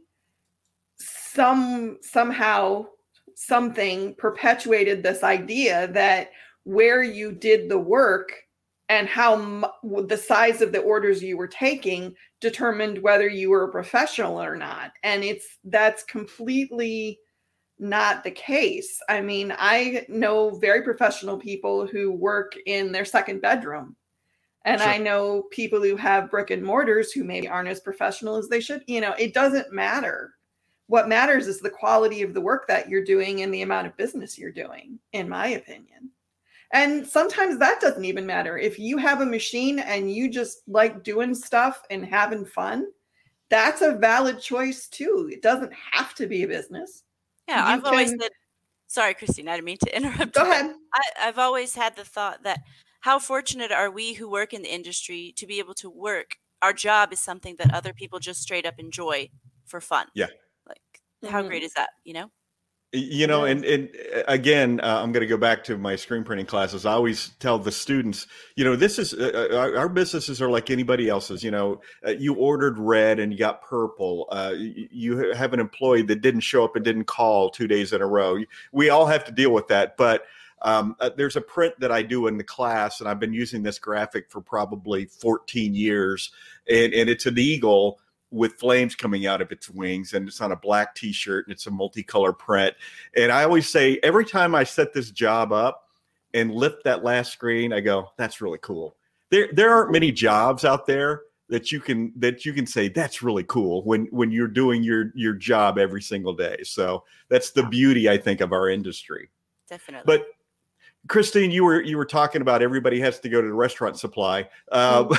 some somehow something perpetuated this idea that where you did the work and how m- the size of the orders you were taking determined whether you were a professional or not. And it's that's completely not the case. I mean, I know very professional people who work in their second bedroom. And Sure. I know people who have brick and mortars who maybe aren't as professional as they should. You know, it doesn't matter. What matters is the quality of the work that you're doing and the amount of business you're doing, in my opinion. And sometimes that doesn't even matter. If you have a machine and you just like doing stuff and having fun, that's a valid choice too. It doesn't have to be a business. Yeah, You I've always can- said, sorry, Christine, I didn't mean to interrupt. Go you, but ahead. I, I've always had the thought that how fortunate are we who work in the industry to be able to work? Our job is something that other people just straight up enjoy for fun. Yeah. Like, how Mhm. great is that, you know? You know, and, and uh, again, uh, I'm going to go back to my screen printing classes. I always tell the students, you know, this is uh, our, our businesses are like anybody else's. You know, uh, you ordered red and you got purple. Uh, you, you have an employee that didn't show up and didn't call two days in a row. We all have to deal with that. But um, uh, there's a print that I do in the class, and I've been using this graphic for probably fourteen years, and, and it's an eagle with flames coming out of its wings, and it's on a black t-shirt, and it's a multicolor print. And I always say, every time I set this job up and lift that last screen, I go, that's really cool. There, there aren't many jobs out there that you can, that you can say, that's really cool when, when you're doing your, your job every single day. So that's the beauty, I think, of our industry. Definitely. But Christine, you were you were talking about everybody has to go to the restaurant supply. Uh,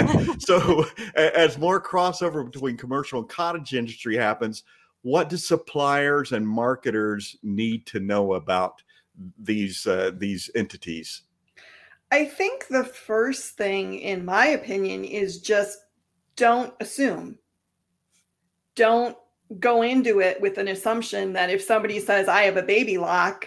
so a- as more crossover between commercial and cottage industry happens, what do suppliers and marketers need to know about these uh, these entities? I think the first thing, in my opinion, is just don't assume. Don't go into it with an assumption that if somebody says, I have a baby lock,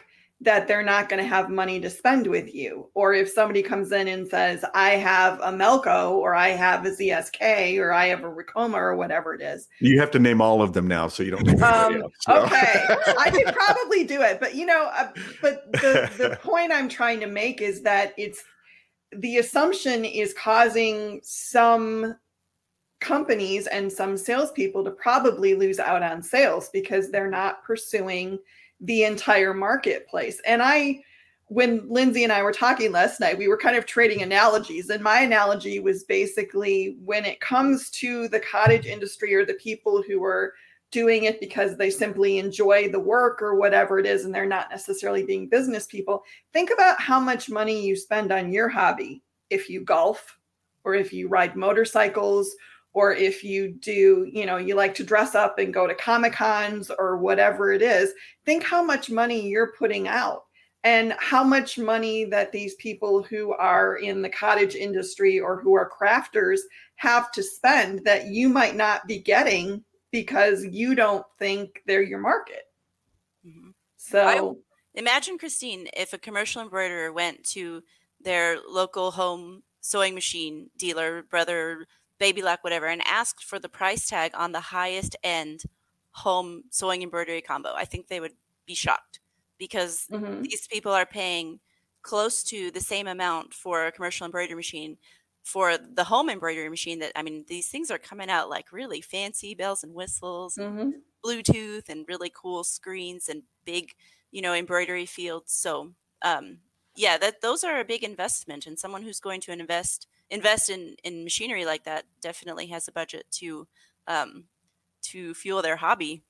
that they're not going to have money to spend with you. Or if somebody comes in and says, I have a Melco, or I have a Z S K, or I have a Ricoma, or whatever it is. You have to name all of them now, so you don't name um, else, so. Okay, I could probably do it. But, you know, uh, but the, the point I'm trying to make is that it's the assumption is causing some companies and some salespeople to probably lose out on sales because they're not pursuing the entire marketplace. And I, when Lindsay and I were talking last night, we were kind of trading analogies. And my analogy was basically when it comes to the cottage industry or the people who are doing it because they simply enjoy the work or whatever it is, and they're not necessarily being business people, think about how much money you spend on your hobby. If you golf, or if you ride motorcycles, or if you do, you know, you like to dress up and go to Comic-Cons or whatever it is, think how much money you're putting out and how much money that these people who are in the cottage industry or who are crafters have to spend that you might not be getting because you don't think they're your market. Mm-hmm. So I, imagine, Christine, if a commercial embroiderer went to their local home sewing machine dealer, brother, Baby Lock, whatever, and asked for the price tag on the highest end home sewing embroidery combo. I think they would be shocked because mm-hmm. these people are paying close to the same amount for a commercial embroidery machine for the home embroidery machine. That, I mean, these things are coming out like really fancy bells and whistles, mm-hmm. and Bluetooth and really cool screens and big, you know, embroidery fields. So, um, yeah, that those are a big investment, and someone who's going to invest invest in, in machinery like that definitely has a budget to um, to fuel their hobby.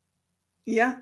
Yeah.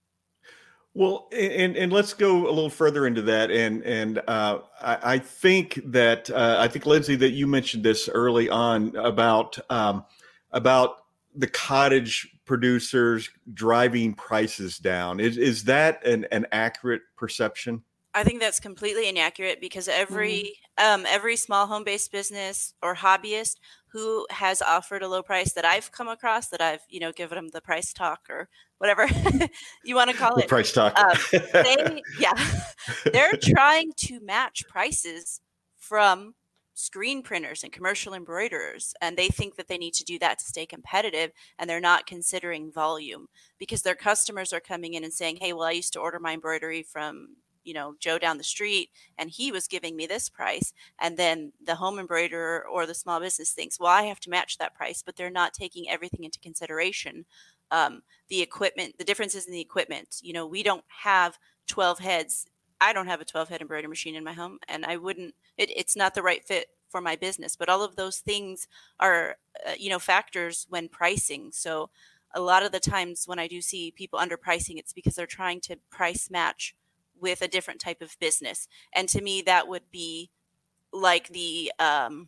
Well, and and let's go a little further into that, and and uh, I, I think that uh, I think Lindsay, that you mentioned this early on about um, about the cottage producers driving prices down. Is is that an, an accurate perception? I think that's completely inaccurate because every mm-hmm. um, every small home-based business or hobbyist who has offered a low price that I've come across, that I've, you know, given them the price talk or whatever you want to call the it. Price talk. Um, they, yeah, they're trying to match prices from screen printers and commercial embroiderers, and they think that they need to do that to stay competitive, and they're not considering volume because their customers are coming in and saying, hey, well, I used to order my embroidery from, you know, Joe down the street, and he was giving me this price. And then the home embroiderer or the small business thinks, well, I have to match that price, but they're not taking everything into consideration. Um, the equipment, the differences in the equipment, you know, we don't have twelve heads. I don't have a twelve head embroidery machine in my home, and I wouldn't, it, it's not the right fit for my business, but all of those things are, uh, you know, factors when pricing. So a lot of the times when I do see people underpricing, it's because they're trying to price match with a different type of business. And to me, that would be like the um,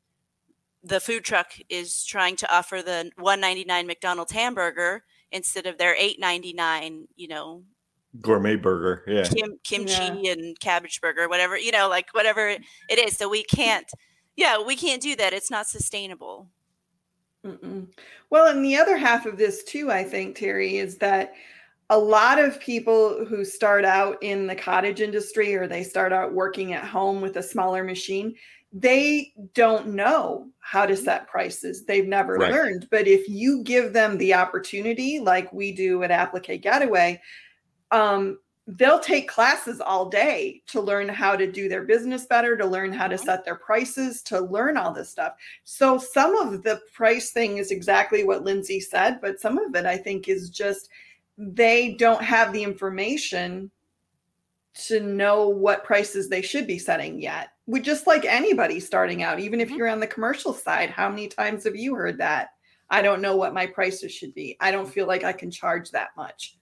the food truck is trying to offer the one ninety-nine McDonald's hamburger instead of their eight ninety-nine, you know, gourmet burger, yeah, kim, kimchi yeah. and cabbage burger, whatever, you know, like whatever it is. So we can't, yeah, we can't do that. It's not sustainable. Mm-mm. Well, and the other half of this too, I think, Terry, is that a lot of people who start out in the cottage industry or they start out working at home with a smaller machine, they don't know how to set prices. They've never right. learned. But if you give them the opportunity, like we do at Applique Getaway, um, they'll take classes all day to learn how to do their business better, to learn how to set their prices, to learn all this stuff. So some of the price thing is exactly what Lindsay said, but some of it I think is just they don't have the information to know what prices they should be setting yet. We just like anybody starting out, even if you're on the commercial side, how many times have you heard that? I don't know what my prices should be. I don't feel like I can charge that much.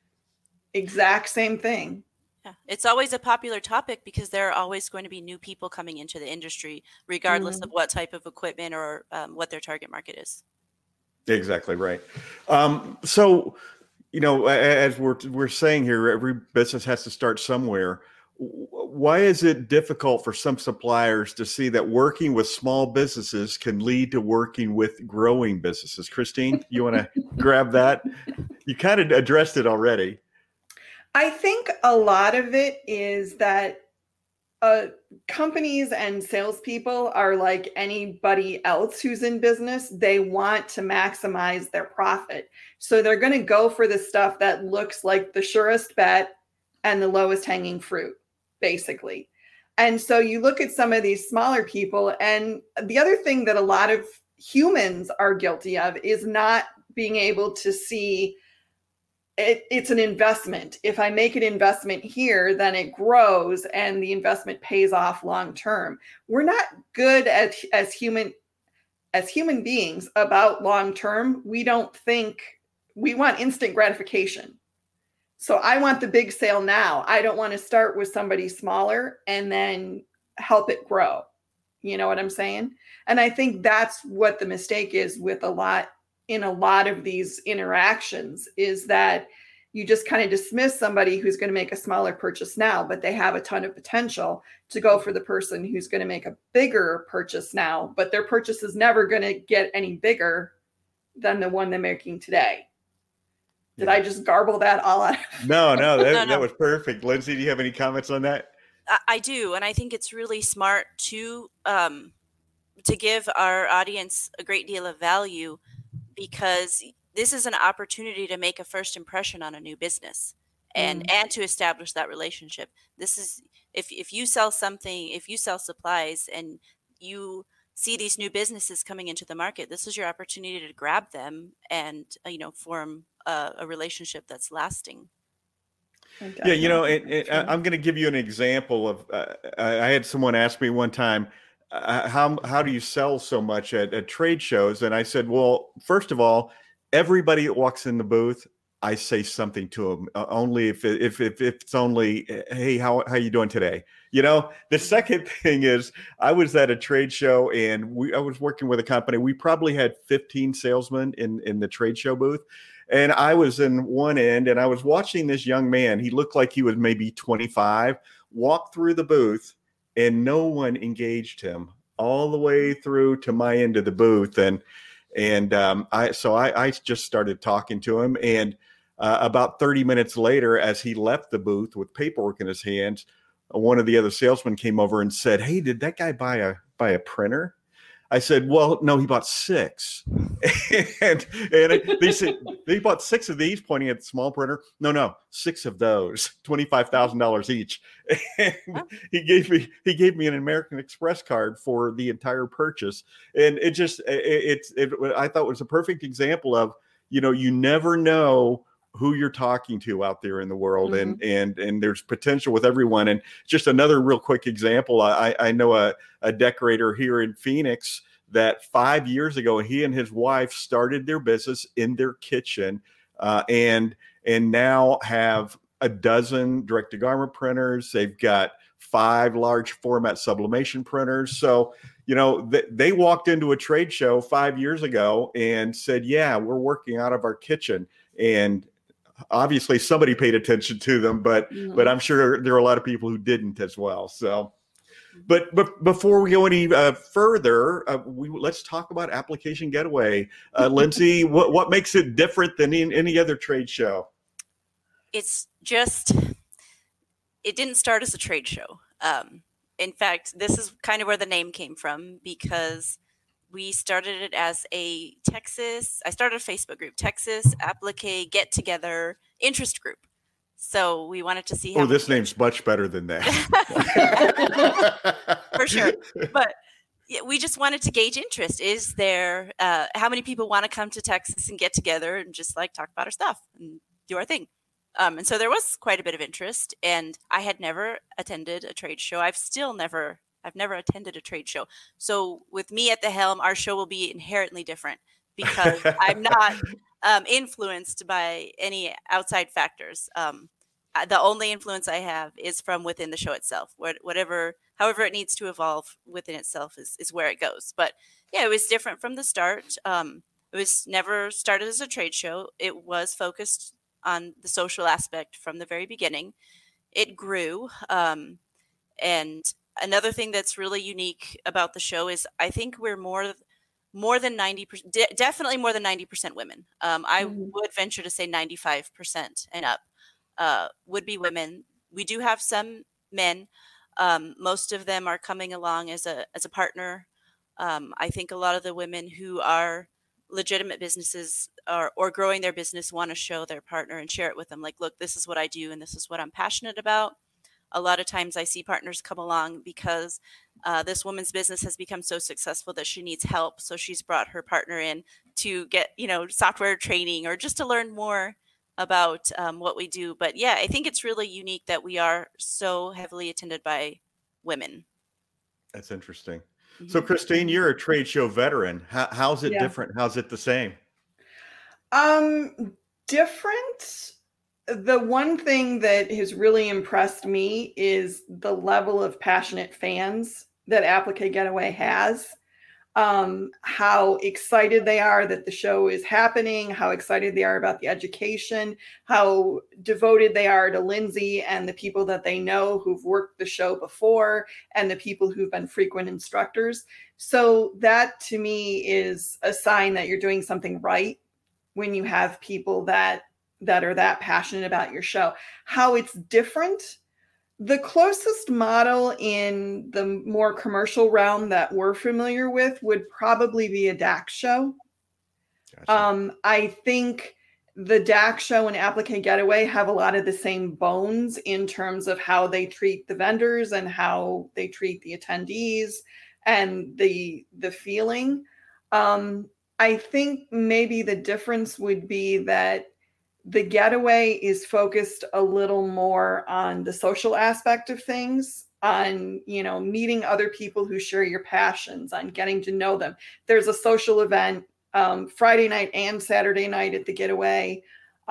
Exact same thing. Yeah. It's always a popular topic because there are always going to be new people coming into the industry, regardless mm-hmm. of what type of equipment or um, what their target market is. Exactly right. Um, so, you know, as we're we're saying here, every business has to start somewhere. Why is it difficult for some suppliers to see that working with small businesses can lead to working with growing businesses? Christine, you want to grab that? You kind of addressed it already. I think a lot of it is that uh, companies and salespeople are like anybody else who's in business. They want to maximize their profit. So they're going to go for the stuff that looks like the surest bet and the lowest hanging fruit, basically. And so you look at some of these smaller people, and the other thing that a lot of humans are guilty of is not being able to see it, it's an investment. If I make an investment here, then it grows and the investment pays off long term. We're not good at as human as human beings about long term. We don't think, we want instant gratification. So I want the big sale now. I don't want to start with somebody smaller and then help it grow. You know what I'm saying? And I think that's what the mistake is with a lot in a lot of these interactions, is that you just kind of dismiss somebody who's going to make a smaller purchase now, but they have a ton of potential to go for the person who's going to make a bigger purchase now, but their purchase is never going to get any bigger than the one they're making today. Did yeah. I just garble that all out? No, no, that, no, no. that was perfect. Lindsay, do you have any comments on that? I, I do. And I think it's really smart to, um, to give our audience a great deal of value, because this is an opportunity to make a first impression on a new business and, mm. and to establish that relationship. This is, if, if you sell something, if you sell supplies and you see these new businesses coming into the market, this is your opportunity to grab them and, uh, you know, form a, a relationship that's lasting. Yeah, you know, it, it, I'm going to give you an example of, uh, I had someone ask me one time, uh, how how do you sell so much at, at trade shows? And I said, well, first of all, everybody that walks in the booth, I say something to them, uh, only if, if if if it's only, hey, how how you doing today? You know, the second thing is, I was at a trade show and we I was working with a company. We probably had fifteen salesmen in in the trade show booth. And I was in one end and I was watching this young man. He looked like he was maybe twenty-five, walk through the booth, and no one engaged him all the way through to my end of the booth. And and um, I so I, I just started talking to him. And uh, about thirty minutes later, as he left the booth with paperwork in his hands, one of the other salesmen came over and said, "Hey, did that guy buy a buy a printer?" I said, well, no, he bought six. and and they said, they bought six of these, pointing at the small printer. No, no, six of those, twenty-five thousand dollars each. And he gave me, he gave me an American Express card for the entire purchase. And it just, it, it, it I thought it was a perfect example of, you know, you never know who you're talking to out there in the world. Mm-hmm. and, and, and there's potential with everyone. And just another real quick example. I, I know a, a decorator here in Phoenix that five years ago, he and his wife started their business in their kitchen, uh, and, and now have a dozen direct to garment printers. They've got five large format sublimation printers. So, you know, th- they walked into a trade show five years ago and said, yeah, we're working out of our kitchen. And obviously somebody paid attention to them, but mm-hmm. but I'm sure there are a lot of people who didn't as well. So, but but before we go any uh, further, uh, we let's talk about Application Getaway. Uh, Lindsay, what what makes it different than in any other trade show? It's just, it didn't start as a trade show. Um, in fact, this is kind of where the name came from, because we started it as a Texas, I started a Facebook group, Texas Applique Get Together Interest Group. So we wanted to see how. Oh, this name's much better than that. For sure. But yeah, we just wanted to gauge interest. Is there, uh, how many people want to come to Texas and get together and just like talk about our stuff and do our thing? Um, and so there was quite a bit of interest, and I had never attended a trade show. I've still never I've never attended a trade show. So with me at the helm, our show will be inherently different because I'm not um, influenced by any outside factors. Um, the only influence I have is from within the show itself. Whatever, however it needs to evolve within itself is, is where it goes. But yeah, it was different from the start. Um, it was never started as a trade show. It was focused on the social aspect from the very beginning. It grew. Um, and Another thing that's really unique about the show is I think we're more more than ninety percent, de- definitely more than ninety percent women. Um, I mm-hmm. would venture to say ninety-five percent and up. uh, would be women. We do have some men. Um, most of them are coming along as a as a partner. Um, I think a lot of the women who are legitimate businesses or, or growing their business want to show their partner and share it with them. Like, look, this is what I do and this is what I'm passionate about. A lot of times I see partners come along because uh, this woman's business has become so successful that she needs help. So she's brought her partner in to get, you know, software training or just to learn more about um, what we do. But yeah, I think it's really unique that we are so heavily attended by women. That's interesting. So, Christine, you're a trade show veteran. How, how's it Yeah. different? How's it the same? Um, different. The one thing that has really impressed me is the level of passionate fans that Applique Getaway has. Um, how excited they are that the show is happening, how excited they are about the education, how devoted they are to Lindsay and the people that they know who've worked the show before and the people who've been frequent instructors. So that to me is a sign that you're doing something right when you have people that that are that passionate about your show. How it's different. The closest model in the more commercial realm that we're familiar with would probably be a D A C show. Gotcha. Um, I think the D A C show and Applique Getaway have a lot of the same bones in terms of how they treat the vendors and how they treat the attendees and the the feeling. Um, I think maybe the difference would be that the Getaway is focused a little more on the social aspect of things, on, you know, meeting other people who share your passions, on getting to know them. There's a social event um, Friday night and Saturday night at the Getaway.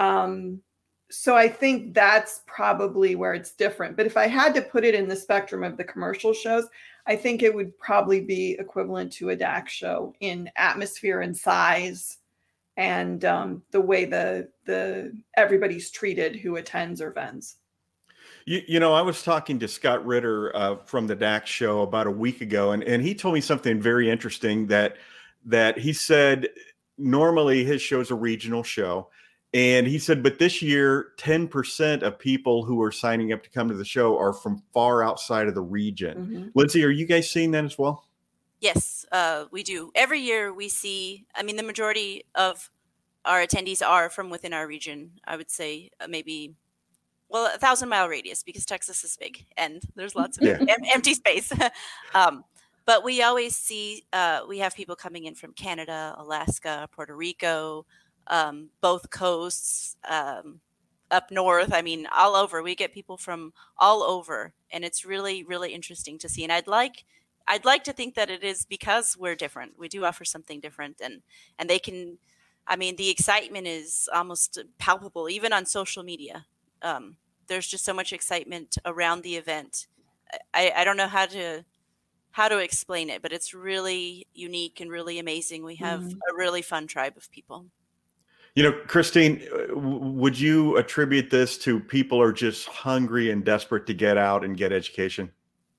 Um, so I think that's probably where it's different. But if I had to put it in the spectrum of the commercial shows, I think it would probably be equivalent to a D A C show in atmosphere and size, and um, the way the the everybody's treated who attends or vends. You, you know, I was talking to Scott Ritter uh, from the D A C show about a week ago, and, and he told me something very interesting that that he said normally his show's a regional show. And he said, but this year, ten percent of people who are signing up to come to the show are from far outside of the region. Mm-hmm. Lindsay, are you guys seeing that as well? Yes, uh, we do. Every year we see, I mean, the majority of our attendees are from within our region. I would say uh, maybe, well, a thousand mile radius because Texas is big and there's lots of yeah. em- empty space. um, but we always see, uh, we have people coming in from Canada, Alaska, Puerto Rico, um, both coasts, um, up north. I mean, all over. We get people from all over, and it's really, really interesting to see. And I'd like, I'd like to think that it is because we're different. We do offer something different, and and they can, I mean, the excitement is almost palpable, even on social media. Um, there's just so much excitement around the event. I, I don't know how to how to explain it, but it's really unique and really amazing. We have mm-hmm. a really fun tribe of people. You know, Christine, would you attribute this to people are just hungry and desperate to get out and get education?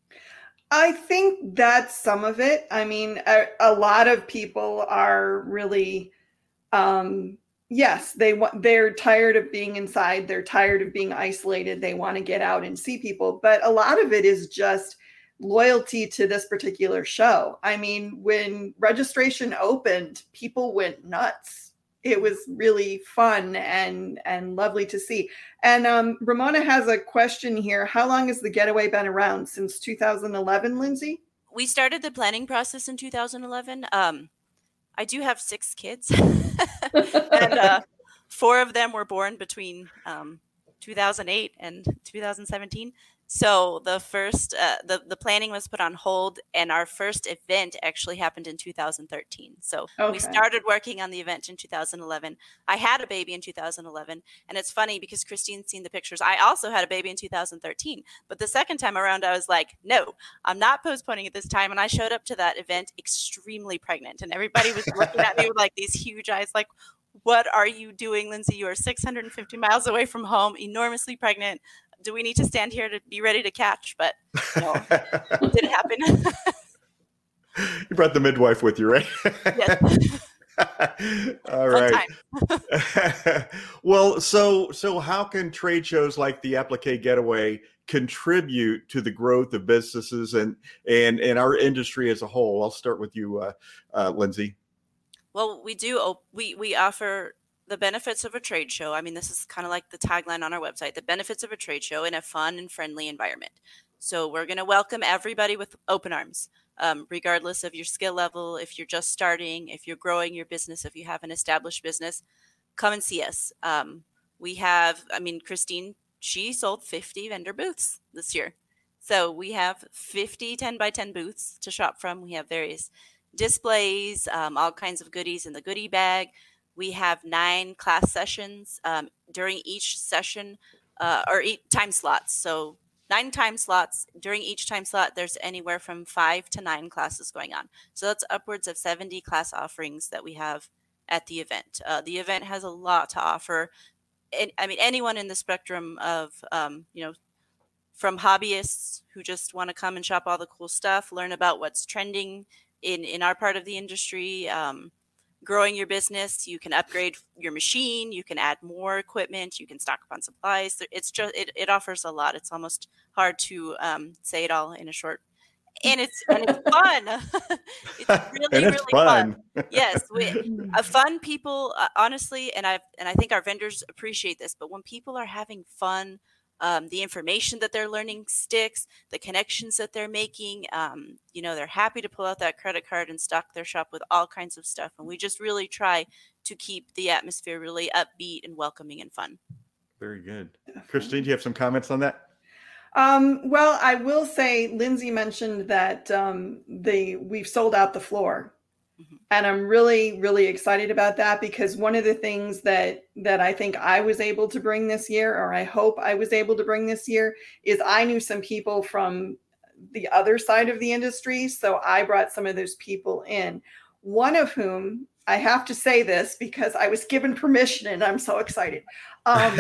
I think that's some of it. I mean, a, a lot of people are really, um, yes, they want, they're tired of being inside. They're tired of being isolated. They want to get out and see people. But a lot of it is just loyalty to this particular show. I mean, when registration opened, people went nuts. It was really fun and and lovely to see. And um, Ramona has a question here. How long has the Getaway been around? Since two thousand eleven, Lindsay? We started the planning process in two thousand eleven. Um, I do have six kids. and uh, four of them were born between um, two thousand eight and two thousand seventeen. So the first, uh, the, the planning was put on hold, and our first event actually happened in two thousand thirteen. So okay. we started working on the event in two thousand eleven. I had a baby in two thousand eleven, and it's funny because Christine's seen the pictures. I also had a baby in two thousand thirteen, but the second time around, I was like, no, I'm not postponing it this time. And I showed up to that event extremely pregnant, and everybody was looking at me with like these huge eyes, like, what are you doing, Lindsay? You are six hundred fifty miles away from home, enormously pregnant. Do we need to stand here to be ready to catch? But no, it didn't happen. You brought the midwife with you, right? Yes. All right. Well, so so how can trade shows like the Applique Getaway contribute to the growth of businesses and and and our industry as a whole? I'll start with you, uh, uh, Lindsay. Well, we do. We we offer the benefits of a trade show. I mean, this is kind of like the tagline on our website: the benefits of a trade show in a fun and friendly environment. So we're going to welcome everybody with open arms. Um, regardless of your skill level, if you're just starting, if you're growing your business, if you have an established business, come and see us. Um, we have, I mean, Christine, she sold fifty vendor booths this year. So we have fifty ten by ten booths to shop from. We have various displays, um, all kinds of goodies in the goodie bag. We have nine class sessions um, during each session uh, or eight time slots. So Nine time slots. During each time slot, there's anywhere from five to nine classes going on. So that's upwards of seventy class offerings that we have at the event. Uh, the event has a lot to offer. And, I mean, anyone in the spectrum of, um, you know, from hobbyists who just want to come and shop all the cool stuff, learn about what's trending in, in our part of the industry, um, growing your business, you can upgrade your machine, you can add more equipment, you can stock up on supplies. It's just, it, it offers a lot. It's almost hard to um, say it all in a short, and it's, and it's fun. It's really, and it's really fun. fun. Yes. We, uh, fun people, uh, honestly, and I've, and I think our vendors appreciate this, but when people are having fun, Um, the information that they're learning sticks, the connections that they're making, um, you know, they're happy to pull out that credit card and stock their shop with all kinds of stuff. And we just really try to keep the atmosphere really upbeat and welcoming and fun. Very good. Christine, do you have some comments on that? Um, well, I will say Lindsay mentioned that um, the we've sold out the floor. And I'm really, really excited about that, because one of the things that that I think I was able to bring this year, or I hope I was able to bring this year, is I knew some people from the other side of the industry. So I brought some of those people in, one of whom, I have to say this because I was given permission and I'm so excited. Um,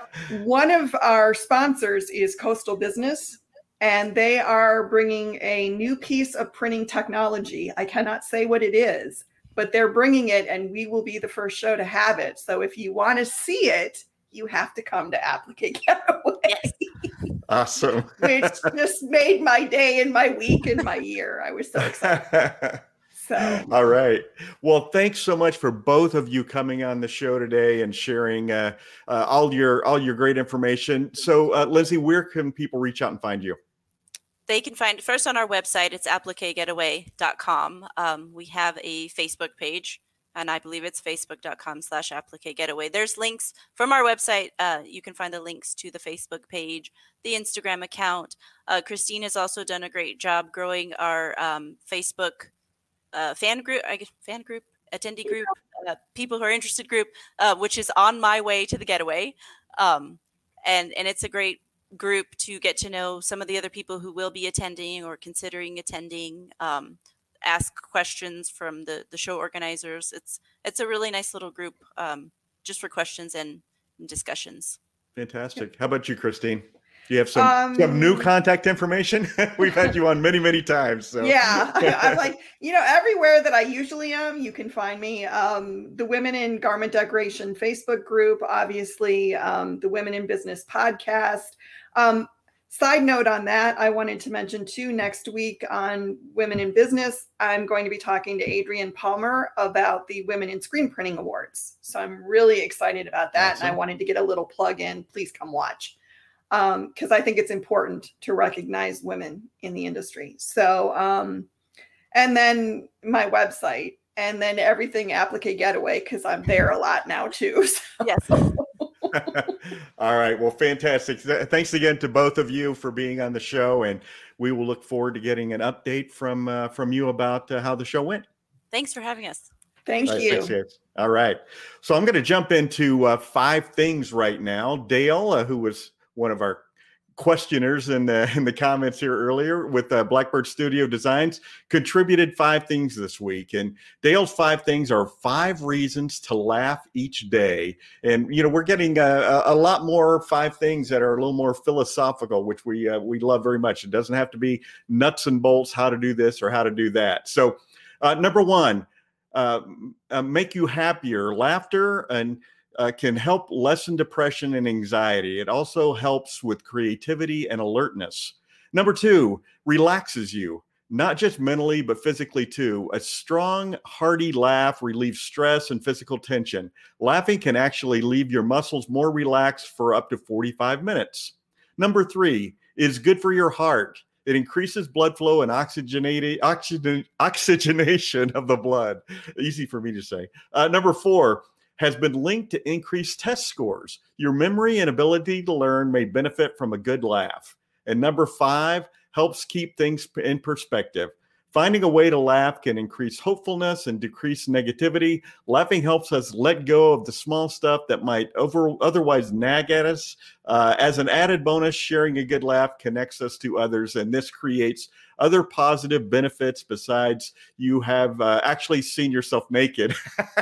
one of our sponsors is Coastal Business. And they are bringing a new piece of printing technology. I cannot say what it is, but they're bringing it, and we will be the first show to have it. So if you want to see it, you have to come to Applique Getaway. Yes. Awesome. Which just made my day and my week and my year. I was so excited. So. All right. Well, thanks so much for both of you coming on the show today and sharing uh, uh, all your all your great information. So, uh, Lindsay, where can people reach out and find you? They can find first on our website. It's applique getaway dot com. Um, we have a Facebook page, and I believe it's facebook dot com slash applique getaway. There's links from our website. Uh, you can find the links to the Facebook page, the Instagram account. Uh, Christine has also done a great job growing our um, Facebook uh, fan group, I guess, fan group, attendee group, uh, people who are interested group, uh, which is On My Way to the Getaway. Um, and, and it's a great group to get to know some of the other people who will be attending or considering attending, um, ask questions from the, the show organizers. It's it's a really nice little group um, just for questions and, and discussions. Fantastic. How about you, Christine? Do you have some, Um, some new contact information? We've had you on many, many times. So. Yeah, I, I'm like, you know, everywhere that I usually am, you can find me. Um, the Women in Garment Decoration Facebook group, obviously, um, the Women in Business podcast. Um, side note on that, I wanted to mention too, next week on Women in Business, I'm going to be talking to Adrienne Palmer about the Women in Screen Printing Awards. So I'm really excited about that. Awesome. And I wanted to get a little plug in. Please come watch. Because um, I think it's important to recognize women in the industry. So, um, and then my website, and then everything Applique Getaway, because I'm there a lot now too. So. Yes. All right. Well, fantastic. Thanks again to both of you for being on the show, and we will look forward to getting an update from uh, from you about uh, how the show went. Thanks for having us. Thank All right, you. thanks, guys. All right. So I'm going to jump into uh, five things right now. Dale, uh, who was one of our questioners in the, in the comments here earlier with uh, Blackbird Studio Designs, contributed five things this week. And Dale's five things are five reasons to laugh each day. And, you know, we're getting a, a lot more five things that are a little more philosophical, which we, uh, we love very much. It doesn't have to be nuts and bolts, how to do this or how to do that. So uh, number one, uh, uh, make you happier. Laughter and uh, can help lessen depression and anxiety. It also helps with creativity and alertness. Number two, relaxes you, not just mentally, but physically too. A strong, hearty laugh relieves stress and physical tension. Laughing can actually leave your muscles more relaxed for up to forty-five minutes. Number three, it is good for your heart. It increases blood flow and oxygenated, oxygen, oxygenation of the blood. Easy for me to say. Uh, number four, has been linked to increased test scores. Your memory and ability to learn may benefit from a good laugh. And number five, helps keep things in perspective. Finding a way to laugh can increase hopefulness and decrease negativity. Laughing helps us let go of the small stuff that might over, otherwise nag at us. Uh, as an added bonus, sharing a good laugh connects us to others, and this creates other positive benefits besides you have uh, actually seen yourself naked.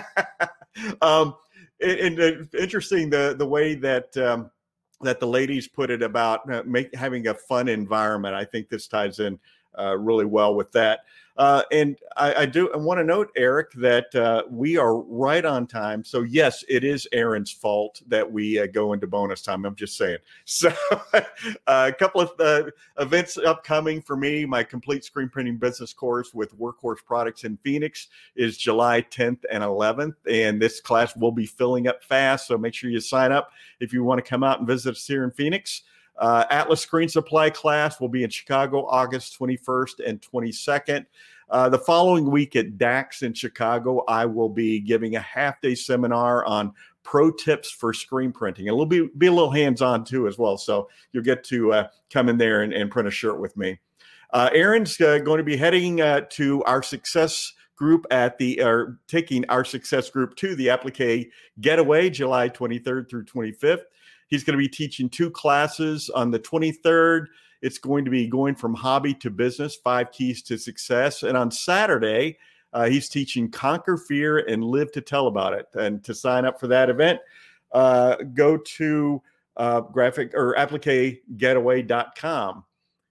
um, and, and interesting the, the way that um, that the ladies put it about uh, make, having a fun environment. I think this ties in uh, really well with that. Uh, and I, I do I want to note, Eric, that uh, we are right on time. So yes, it is Aaron's fault that we uh, go into bonus time. I'm just saying. So uh, a couple of uh, events upcoming for me. My complete screen printing business course with Workhorse Products in Phoenix is July tenth and eleventh. And this class will be filling up fast. So make sure you sign up if you want to come out and visit us here in Phoenix. Uh, Atlas Screen Supply class will be in Chicago, August twenty-first and twenty-second. Uh, the following week at DAX in Chicago, I will be giving a half-day seminar on pro tips for screen printing. And it'll be, be a little hands-on too as well. So you'll get to uh, come in there and, and print a shirt with me. Uh, Aaron's uh, going to be heading uh, to our success group at the, or taking our success group to the Applique Getaway, July twenty-third through twenty-fifth. He's going to be teaching two classes on the twenty-third. It's going to be going from hobby to business, five keys to success. And on Saturday, uh, he's teaching Conquer Fear and Live to Tell About It. And to sign up for that event, uh, go to uh, graphic or applique getaway dot com.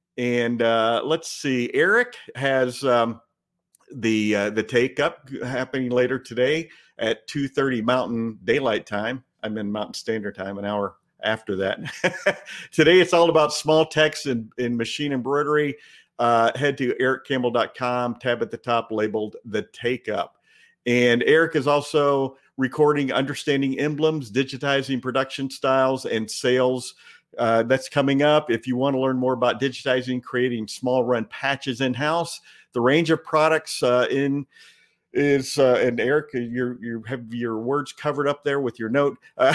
And uh, let's see, Eric has um, the uh, the take up happening later today at two thirty Mountain Daylight Time. I'm in Mountain Standard Time, an hour after that. Today, it's all about small text and, and machine embroidery. Uh, head to eric campbell dot com, tab at the top labeled The Take Up. And Eric is also recording Understanding Emblems, Digitizing Production Styles, and Sales. Uh, that's coming up. If you want to learn more about digitizing, creating small run patches in-house, the range of products uh, in is uh, and Eric, you you have your words covered up there with your note. Uh,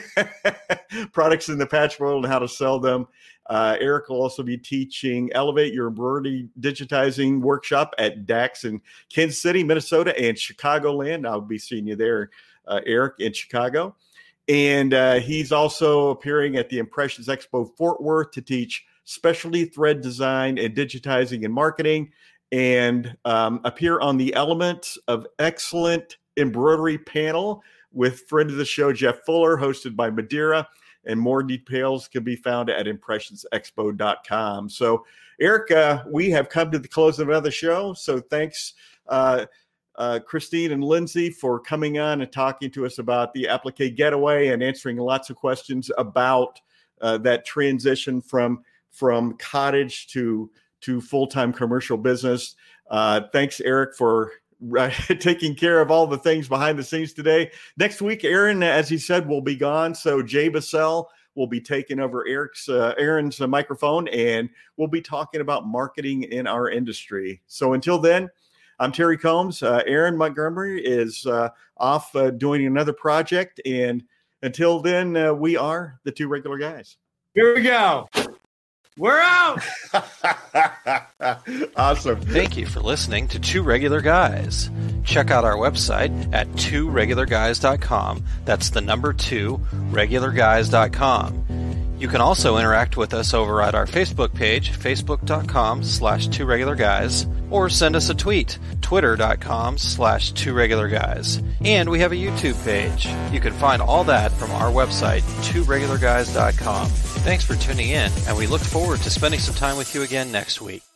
products in the patch world and how to sell them. Uh, Eric will also be teaching Elevate Your Embroidery Digitizing Workshop at DAX in Kansas City, Minnesota, and Chicagoland. I'll be seeing you there, uh, Eric, in Chicago. And uh, he's also appearing at the Impressions Expo Fort Worth to teach specialty thread design and digitizing and marketing, and um, appear on the Elements of Excellent Embroidery panel with friend of the show, Jeff Fuller, hosted by Madeira. And more details can be found at impressions expo dot com. So, Eric, uh, we have come to the close of another show. So thanks, uh, uh, Christine and Lindsay, for coming on and talking to us about the Applique Getaway and answering lots of questions about uh, that transition from, from cottage to to full-time commercial business. Uh, thanks, Eric, for uh, taking care of all the things behind the scenes today. Next week, Aaron, as he said, will be gone. So Jay Bassell will be taking over Eric's uh, Aaron's uh, microphone, and we'll be talking about marketing in our industry. So until then, I'm Terry Combs. Uh, Aaron Montgomery is uh, off uh, doing another project. And until then, uh, we are the Two Regular Guys. Here we go. We're out. Awesome. Thank you for listening to Two Regular Guys. Check out our website at two regular guys dot com. That's the number two, regular guys dot com. You can also interact with us over at our Facebook page, facebook dot com slash two regular guys, or send us a tweet, twitter dot com slash two regular guys. And we have a YouTube page. You can find all that from our website, two regular guys dot com. Thanks for tuning in, and we look forward to spending some time with you again next week.